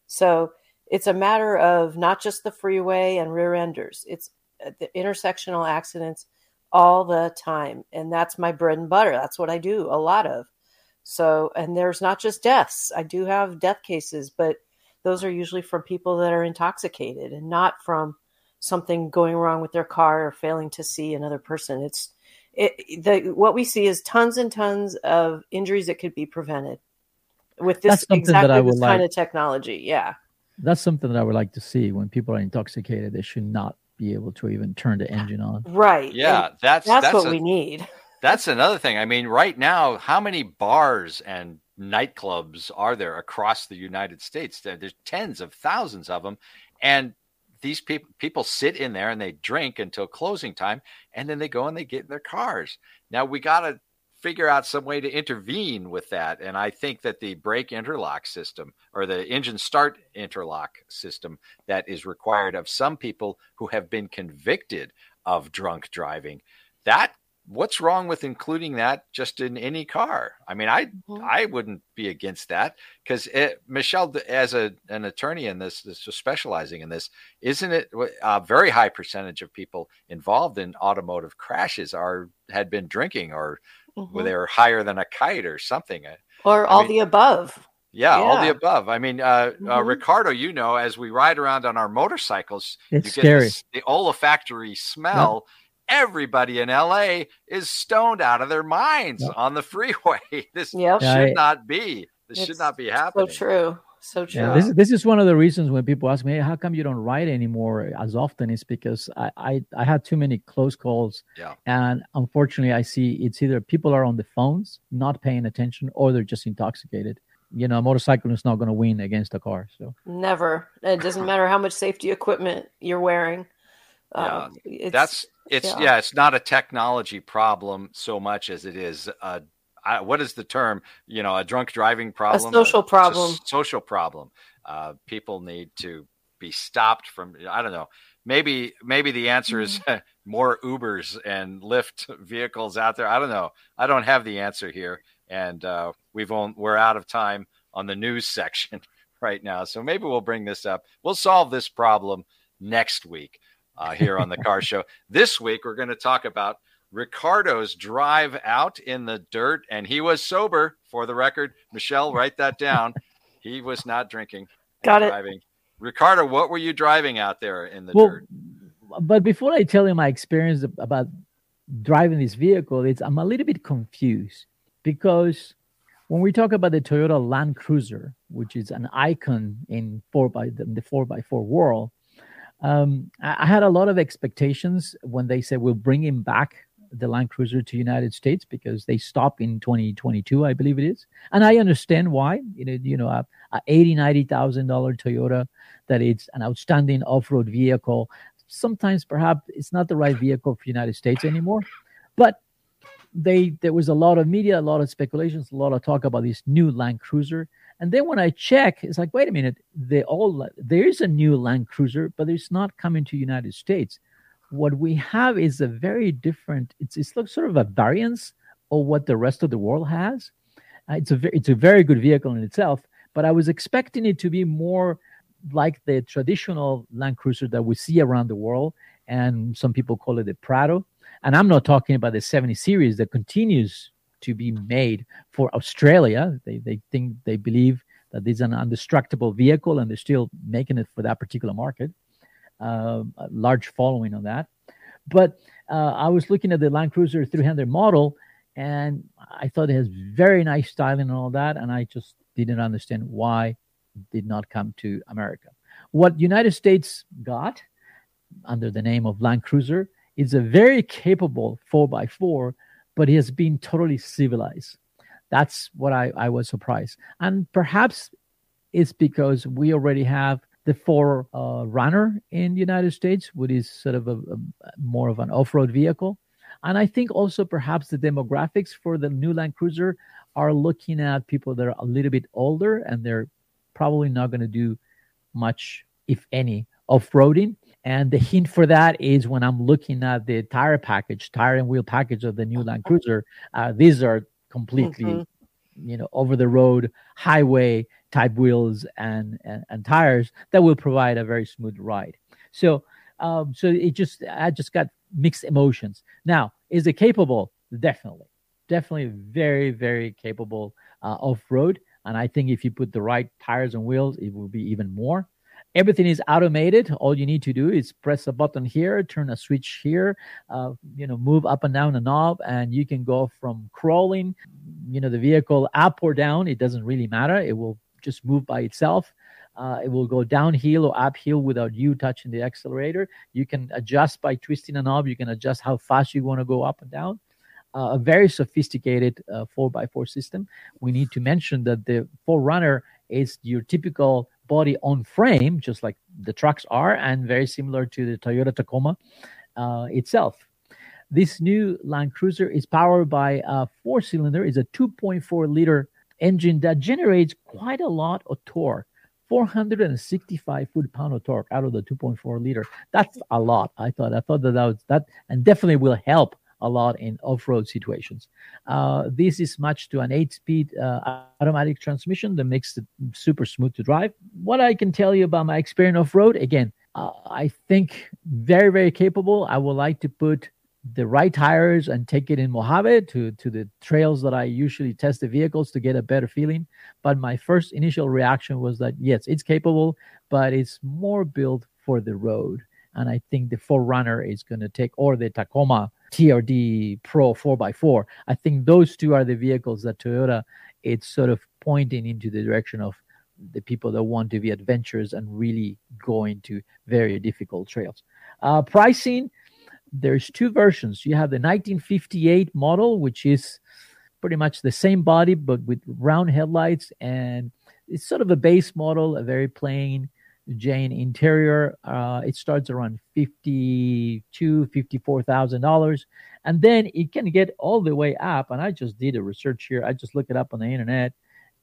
So it's a matter of not just the freeway and rear enders. It's uh, the intersectional accidents all the time. And that's my bread and butter. That's what I do a lot of. So, and there's not just deaths. I do have death cases, but those are usually from people that are intoxicated and not from something going wrong with their car or failing to see another person. It's it, the, what we see is tons and tons of injuries that could be prevented with this That's something that exactly I this would kind like. of technology. Yeah. That's something that I would like to see. When people are intoxicated, they should not be able to even turn the engine on. Right. Yeah, And that's that's, that's what a, we need. That's another thing. I mean, right now, how many bars and nightclubs are there across the United States? There- There's tens of thousands of them. And these people people sit in there and they drink until closing time, and then they go and they get in their cars. Now we got to figure out some way to intervene with that. And I think that the brake interlock system or the engine start interlock system that is required of some people who have been convicted of drunk driving, that what's wrong with including that just in any car? I mean, I Mhm. I wouldn't be against that because Michelle, as a an attorney in this, this specializing in this, isn't it a very high percentage of people involved in automotive crashes are had been drinking or Mhm. they're higher than a kite or something? Or I all mean- the above. Yeah, all the Yeah. above. I mean, uh, uh, Mhm. Ricardo, you know, as we ride around on our motorcycles, It's you get scary. this, the olfactory smell. Everybody in L A is stoned out of their minds Yep. on the freeway. This Yep. Yeah, should I- not be. This should It's not be So happening. true. So true. Yeah, this this is one of the reasons when people ask me, hey, how come you don't ride anymore as often? It's because I, I, I had too many close calls. Yeah. And unfortunately, I see it's either people are on the phones, not paying attention, or they're just intoxicated. You know, a motorcycle is not going to win against a car. So Never. It doesn't matter how much safety equipment you're wearing. Yeah, Um, it's, That's it's yeah. yeah. It's not a technology problem so much as it is a I, what is the term? You know, a drunk driving problem, social it's problem. social problem. Uh, people need to be stopped from. I don't know. Maybe maybe the answer is more Ubers and Lyft vehicles out there. I don't know. I don't have the answer here, and uh, we've on, we're out of time on the news section right now. So maybe we'll bring this up. We'll solve this problem next week uh, here on the Car Show. This week we're going to talk about Ricardo's drive out in the dirt, and he was sober, for the record. Michelle, write that down. He was not drinking. Got it. Driving. Ricardo, what were you driving out there in the well, dirt? but before I tell you my experience about driving this vehicle, it's I'm a little bit confused because when we talk about the Toyota Land Cruiser, which is an icon in four by the, the four by four world, um, I, I had a lot of expectations when they said we'll bring him back the Land Cruiser to United States because they stop in twenty twenty-two, I believe it is, and I understand why. You know, you know, a, a eighty, ninety thousand dollar Toyota, that it's an outstanding off-road vehicle. Sometimes perhaps it's not the right vehicle for United States anymore, but they there was a lot of media, a lot of speculations, a lot of talk about this new Land Cruiser, And then when I check, it's like, wait a minute, they all there is a new Land Cruiser, but it's not coming to United States. What we have is a very different. It's it's like sort of a variance of what the rest of the world has. Uh, it's a ve- it's a very good vehicle in itself, but I was expecting it to be more like the traditional Land Cruiser that we see around the world, and some people call it the Prado. And I'm not talking about the seventy series that continues to be made for Australia. They they think they believe that this is an indestructible vehicle, and they're still making it for that particular market. Uh, a large following on that. But uh, I was looking at the Land Cruiser three hundred model, and I thought it has very nice styling and all that, and I just didn't understand why it did not come to America. What United States got under the name of Land Cruiser is a very capable four by four, but it has been totally civilized. That's what I, I was surprised. And perhaps it's because we already have the four uh, Runner in the United States, which is sort of a, a more of an off-road vehicle. And I think also perhaps the demographics for the new Land Cruiser are looking at people that are a little bit older, and they're probably not going to do much, if any, off-roading. And the hint for that is when I'm looking at the tire package, tire and wheel package of the new Land Cruiser, uh, these are completely, mm-hmm. you know, over-the-road, highway type wheels and, and, and tires that will provide a very smooth ride. So, um, so it just, I just got mixed emotions. Now, is it capable? Definitely, definitely very, very capable uh, off-road. And I think if you put the right tires and wheels, it will be even more. Everything is automated. All you need to do is press a button here, turn a switch here, uh, you know, move up and down a knob, and you can go from crawling, you know, the vehicle up or down. It doesn't really matter. It will just move by itself. Uh, it will go downhill or uphill without you touching the accelerator. You can adjust by twisting a knob. You can adjust how fast you want to go up and down. Uh, a very sophisticated uh, four by four system. We need to mention that the four Runner is your typical body on frame, just like the trucks are, and very similar to the Toyota Tacoma uh, itself. This new Land Cruiser is powered by a four-cylinder. It's a two point four liter engine that generates quite a lot of torque, four hundred sixty-five foot-pound of torque out of the two point four liter. That's a lot. I thought. I thought that that was that, and definitely will help a lot in off-road situations. Uh, this is matched to an eight-speed uh, automatic transmission that makes it super smooth to drive. What I can tell you about my experience off-road, again, uh, I think very, very capable. I would like to put the right tires and take it in Mojave to, to the trails that I usually test the vehicles to get a better feeling. But my first initial reaction was that, yes, it's capable, but it's more built for the road. And I think the four Runner is going to take, or the Tacoma T R D Pro four by four. I think those two are the vehicles that Toyota, it's sort of pointing into the direction of the people that want to be adventurous and really go into very difficult trails. Uh, pricing, there's two versions. You have the nineteen fifty-eight model, which is pretty much the same body, but with round headlights. And it's sort of a base model, a very plain Jane interior. Uh, it starts around fifty-two, fifty-four thousand dollars, and then it can get all the way up. And I just did a research here. I just looked it up on the internet,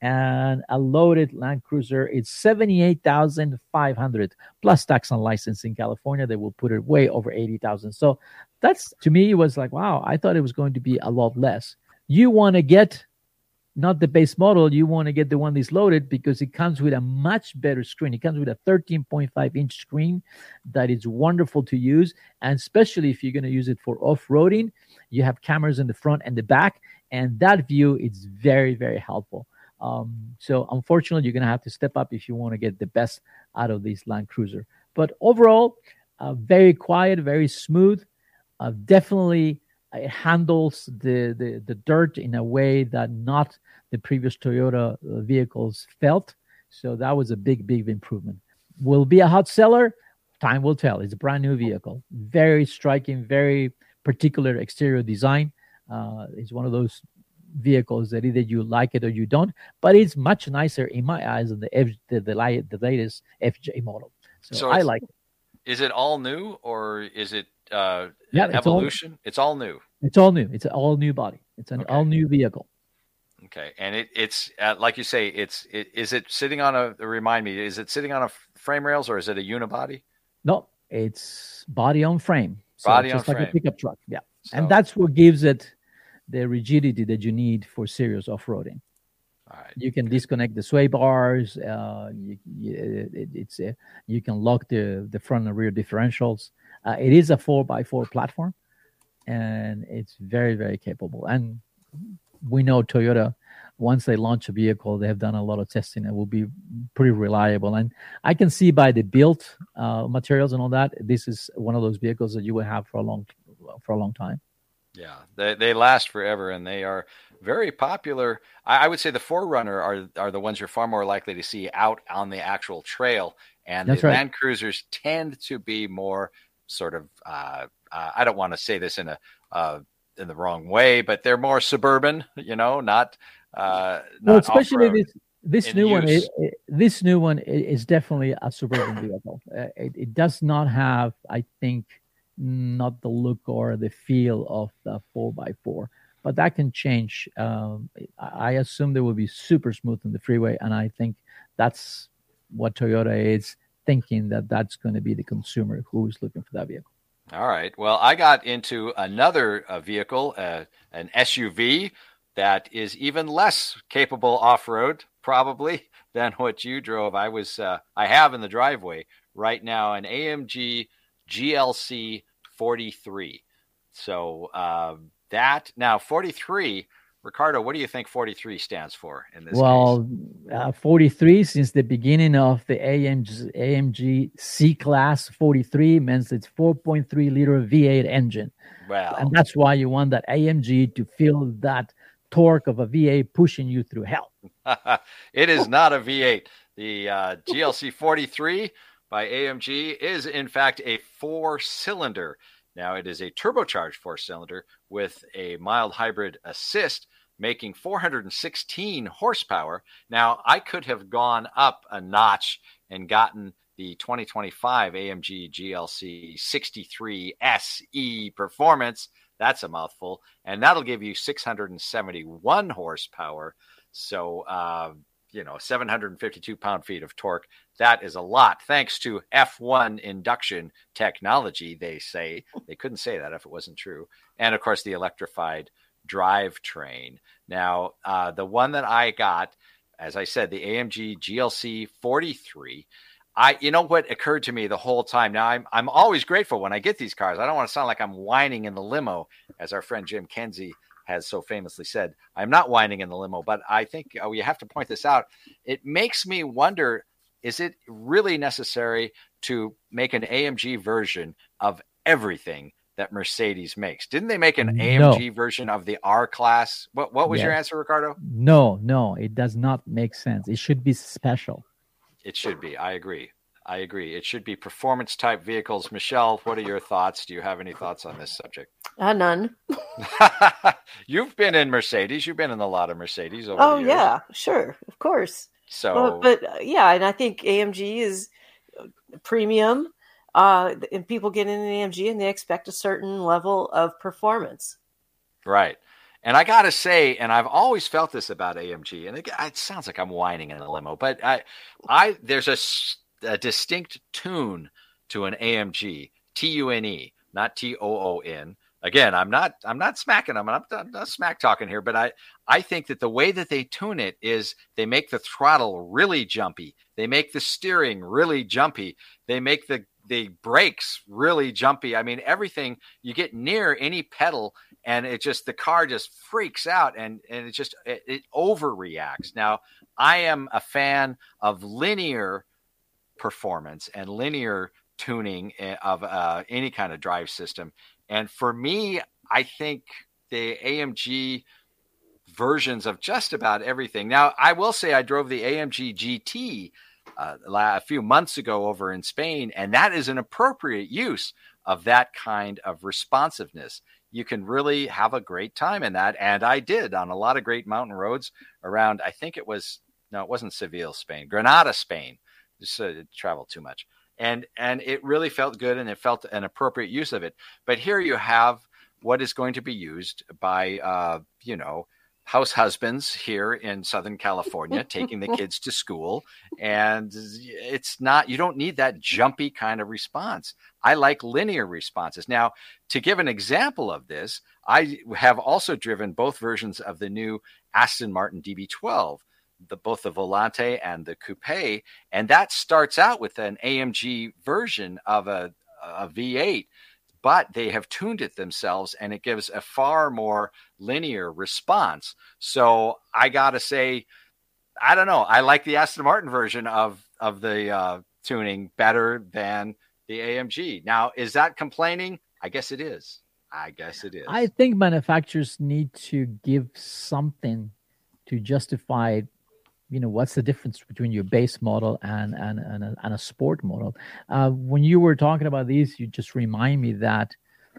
and a loaded Land Cruiser is seventy-eight thousand five hundred plus tax and license in California. They will put it way over eighty thousand. So that's, to me, it was like, wow, I thought it was going to be a lot less. You want to get not the base model, you want to get the one that's loaded because it comes with a much better screen. It comes with a thirteen point five inch screen that is wonderful to use. And especially if you're going to use it for off-roading, you have cameras in the front and the back. And that view is very, very helpful. Um, so unfortunately, you're going to have to step up if you want to get the best out of this Land Cruiser. But overall, uh, very quiet, very smooth. Uh, definitely it handles the, the, the dirt in a way that not the previous Toyota vehicles felt. So that was a big, big improvement. Will be a hot seller? Time will tell. It's a brand new vehicle. Very striking, very particular exterior design. Uh, it's one of those vehicles that either you like it or you don't, but it's much nicer in my eyes than the F, the, the, the latest F J model. So, so I like it. Is it all new or is it uh, yeah, evolution? It's all, it's all new. It's all new. It's an all new body. It's an okay. all new vehicle. Okay, and it, it's uh, like you say, it's it, is it sitting on a? Remind me, is it sitting on a frame rails or is it a unibody? No, it's body on frame. So Body it's just on like frame. a pickup truck. Yeah, So- and that's what gives it the rigidity that you need for serious off-roading. All right. You can disconnect the sway bars. Uh, you, you, it, it's a, you can lock the the front and rear differentials. Uh, it is a four by four platform, and it's very very capable. And we know Toyota, once they launch a vehicle, they have done a lot of testing and will be pretty reliable. And I can see by the build uh, materials and all that, this is one of those vehicles that you will have for a long for a long time. Yeah, they they last forever, and they are very popular. I, I would say the four runner are are the ones you're far more likely to see out on the actual trail, and That's the right. Land Cruisers tend to be more sort of. Uh, uh, I don't want to say this in a uh, in the wrong way, but they're more suburban. You know, not. Uh, Well, not especially off-road. this this in new one. use. It, it- this new one i- is definitely a suburban vehicle. Uh, it, it does not have, I think, not the look or the feel of the four by four, but that can change. Um, I I assume they will be super smooth on the freeway, and I think that's what Toyota is thinking, that that's going to be the consumer who's looking for that vehicle. All right. Well, I got into another uh, vehicle, uh, an S U V that is even less capable off-road, probably, than what you drove. I was, uh, I have in the driveway right now an A M G G L C forty-three. So uh, that now forty-three. Ricardo, what do you think forty-three stands for in this case? Well, uh, forty-three since the beginning of the A M G, A M G C-Class forty-three means it's four point three liter V eight engine. Well, And that's why you want that A M G to feel that torque of a V eight pushing you through hell. it is not a V eight. The uh, G L C forty-three by A M G is, in fact, a four-cylinder. Now, it is a turbocharged four-cylinder with a mild hybrid assist, making four hundred sixteen horsepower. Now, I could have gone up a notch and gotten the twenty twenty-five A M G G L C sixty-three S E Performance. That's a mouthful. And that'll give you six hundred seventy-one horsepower. So, uh, you know, seven hundred fifty-two pound-feet of torque. That is a lot, thanks to F one induction technology, they say. They couldn't say that if it wasn't true. And, of course, the electrified drivetrain. Now, uh, the one that I got, as I said, the A M G G L C forty-three, I, you know what occurred to me the whole time. Now, I'm I'm always grateful when I get these cars. I don't want to sound like I'm whining in the limo, as our friend Jim Kenzie has so famously said. I'm not whining in the limo, but I think oh, you have to point this out. It makes me wonder, is it really necessary to make an A M G version of everything that Mercedes makes? Didn't they make an No. A M G version of the R-Class? What, what was your Yes. answer, Ricardo? No, no, it does not make sense. It should be special. It should be. I agree. I agree. It should be performance type vehicles. Michelle, what are your thoughts? Do you have any thoughts on this subject? Uh, none. You've been in Mercedes. You've been in a lot of Mercedes over Oh the years. yeah, sure, of course. So, But, but uh, yeah, and I think A M G is premium, uh, and people get in an A M G and they expect a certain level of performance. right. And I got to say, and I've always felt this about A M G, and it, it sounds like I'm whining in a limo, but I, I there's a, s- a distinct tune to an A M G, T U N E, not T O O N. Again, I'm not I'm not smacking them. I'm not, not smack talking here, but I I think that the way that they tune it is they make the throttle really jumpy. They make the steering really jumpy. They make the the brakes really jumpy. I mean, everything, you get near any pedal and it just, the car just freaks out and, and it just, it, it overreacts. Now, I am a fan of linear performance and linear tuning of uh, any kind of drive system. And for me, I think the A M G versions of just about everything. Now, I will say I drove the A M G G T uh, a few months ago over in Spain, and that is an appropriate use of that kind of responsiveness. You can really have a great time in that. And I did on a lot of great mountain roads around, I think it was, no, it wasn't Seville, Spain, Granada, Spain. Just uh, traveled too much. And and it really felt good, and it felt an appropriate use of it. But here you have what is going to be used by, uh, you know, house husbands here in Southern California, taking the kids to school. And it's not, you don't need that jumpy kind of response. I like linear responses. Now, to give an example of this, I have also driven both versions of the new Aston Martin D B twelve, the, both the Volante and the Coupe. And that starts out with an A M G version of a, a V eight. But they have tuned it themselves, and it gives a far more linear response. So I got to say, I don't know. I like the Aston Martin version of, of the uh, tuning better than the A M G. Now, is that complaining? I guess it is. I guess it is. I think manufacturers need to give something to justify, you know, what's the difference between your base model and and and a, and a sport model. Uh, when you were talking about these, you just remind me that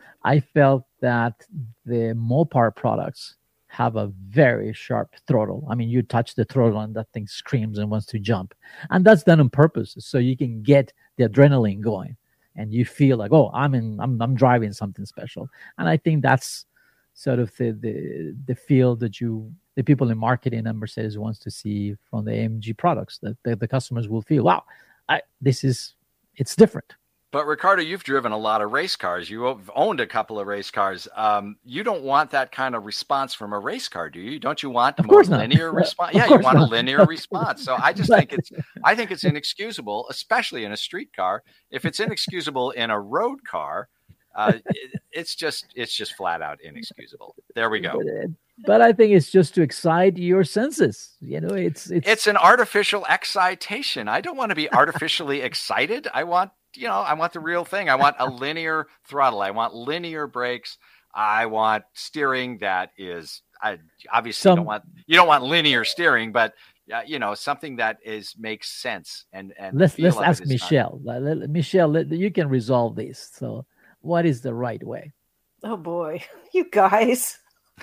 I felt that the Mopar products have a very sharp throttle. I mean, you touch the throttle and that thing screams and wants to jump, and that's done on purpose so you can get the adrenaline going, and you feel like, oh, I'm in, I'm I'm driving something special. And I think that's sort of the the the feel that you. The people in marketing and Mercedes wants to see from the A M G products, that the, the customers will feel, wow, I, this is, it's different. But Ricardo, you've driven a lot of race cars. You've owned a couple of race cars. Um, you don't want that kind of response from a race car, do you? Don't you want a more linear response? Yeah, you want not. a linear response. So I just think it's, I think it's inexcusable, especially in a street car. If it's inexcusable in a road car, uh, it, it's just, it's just flat out inexcusable. There we go. But I think it's just to excite your senses. You know, it's it's it's an artificial excitation. I don't want to be artificially excited. I want, you know, I want the real thing. I want a linear throttle. I want linear brakes. I want steering that is. I obviously Some, don't want you don't want linear steering, but uh, you know, something that is makes sense. And and let's let's ask Michelle. Not... Let, let, Michelle, let, you can resolve this. So, what is the right way? Oh boy, you guys.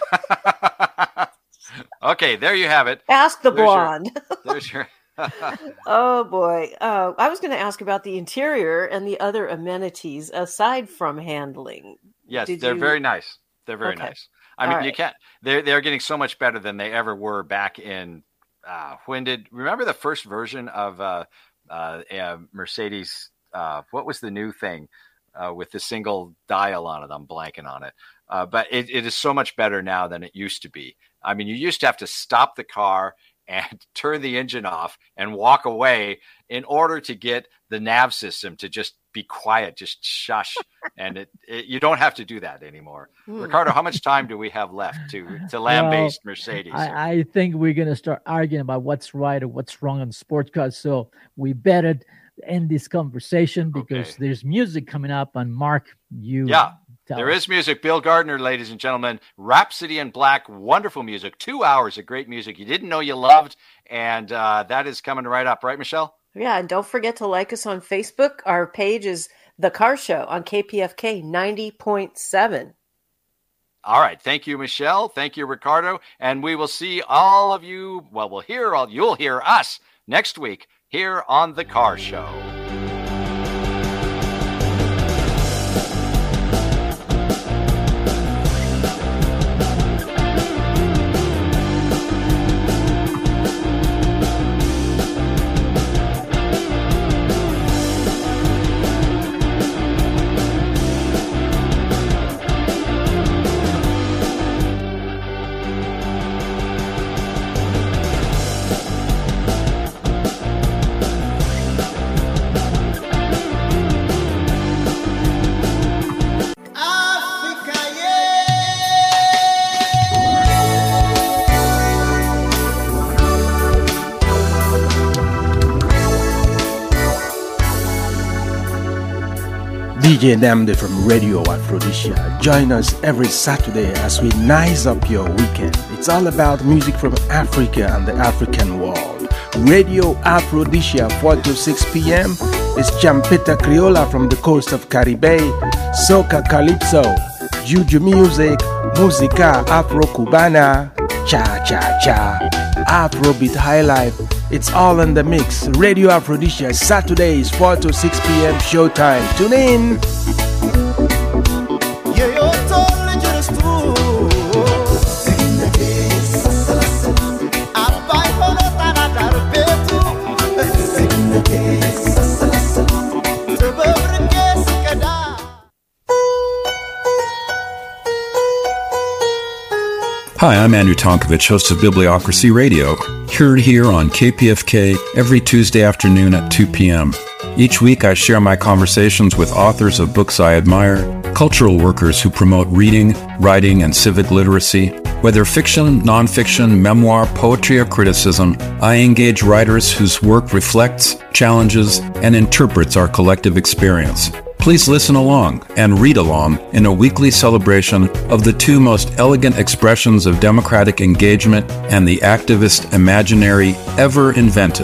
Okay, there you have it. Ask the there's blonde. Your, there's your. Oh boy, uh, I was going to ask about the interior and the other amenities aside from handling. Yes, Did they're you... very nice. They're very okay. nice. I mean, All you right. can't. They're they're getting so much better than they ever were back in. Uh, when did remember the first version of uh, uh, uh, Mercedes? Uh, what was the new thing uh, with the single dial on it? I'm blanking on it. Uh, but it, it is so much better now than it used to be. I mean, you used to have to stop the car and turn the engine off and walk away in order to get the nav system to just be quiet, just shush. And it, it you don't have to do that anymore. Mm. Ricardo, how much time do we have left to, to lambaste well, Mercedes? I, I think we're going to start arguing about what's right or what's wrong on sports cars. So we better end this conversation because okay. there's music coming up. And Mark, you... Yeah. There is music. Bill Gardner, ladies and gentlemen. Rhapsody in Black, wonderful music. Two hours of great music you didn't know you loved. And uh, that is coming right up. Right, Michelle? Yeah, and don't forget to like us on Facebook. Our page is The Car Show on K P F K ninety point seven. All right. Thank you, Michelle. Thank you, Ricardo. And we will see all of you. Well, we'll hear all. You'll hear us next week here on The Car Show. D J Namde from Radio Aphrodisia. Join us every Saturday as we nice up your weekend. It's all about music from Africa and the African world. Radio Aphrodisia, four to six p.m. is Champeta Criolla from the coast of Caribe, Soca Calypso, Juju Music, Musica Afro-Cubana, Cha-Cha-Cha, Afrobeat Highlife. It's all in the mix. Radio Aphrodisia, Saturdays, four to six p.m. showtime. Tune in. Yeah, you're totally just true. Hi, I'm Andrew Tonkovich, host of Bibliocracy Radio, heard here on K P F K every Tuesday afternoon at two p.m. Each week I share my conversations with authors of books I admire, cultural workers who promote reading, writing, and civic literacy. Whether fiction, nonfiction, memoir, poetry, or criticism, I engage writers whose work reflects, challenges, and interprets our collective experience. Please listen along and read along in a weekly celebration of the two most elegant expressions of democratic engagement and the activist imaginary ever invented,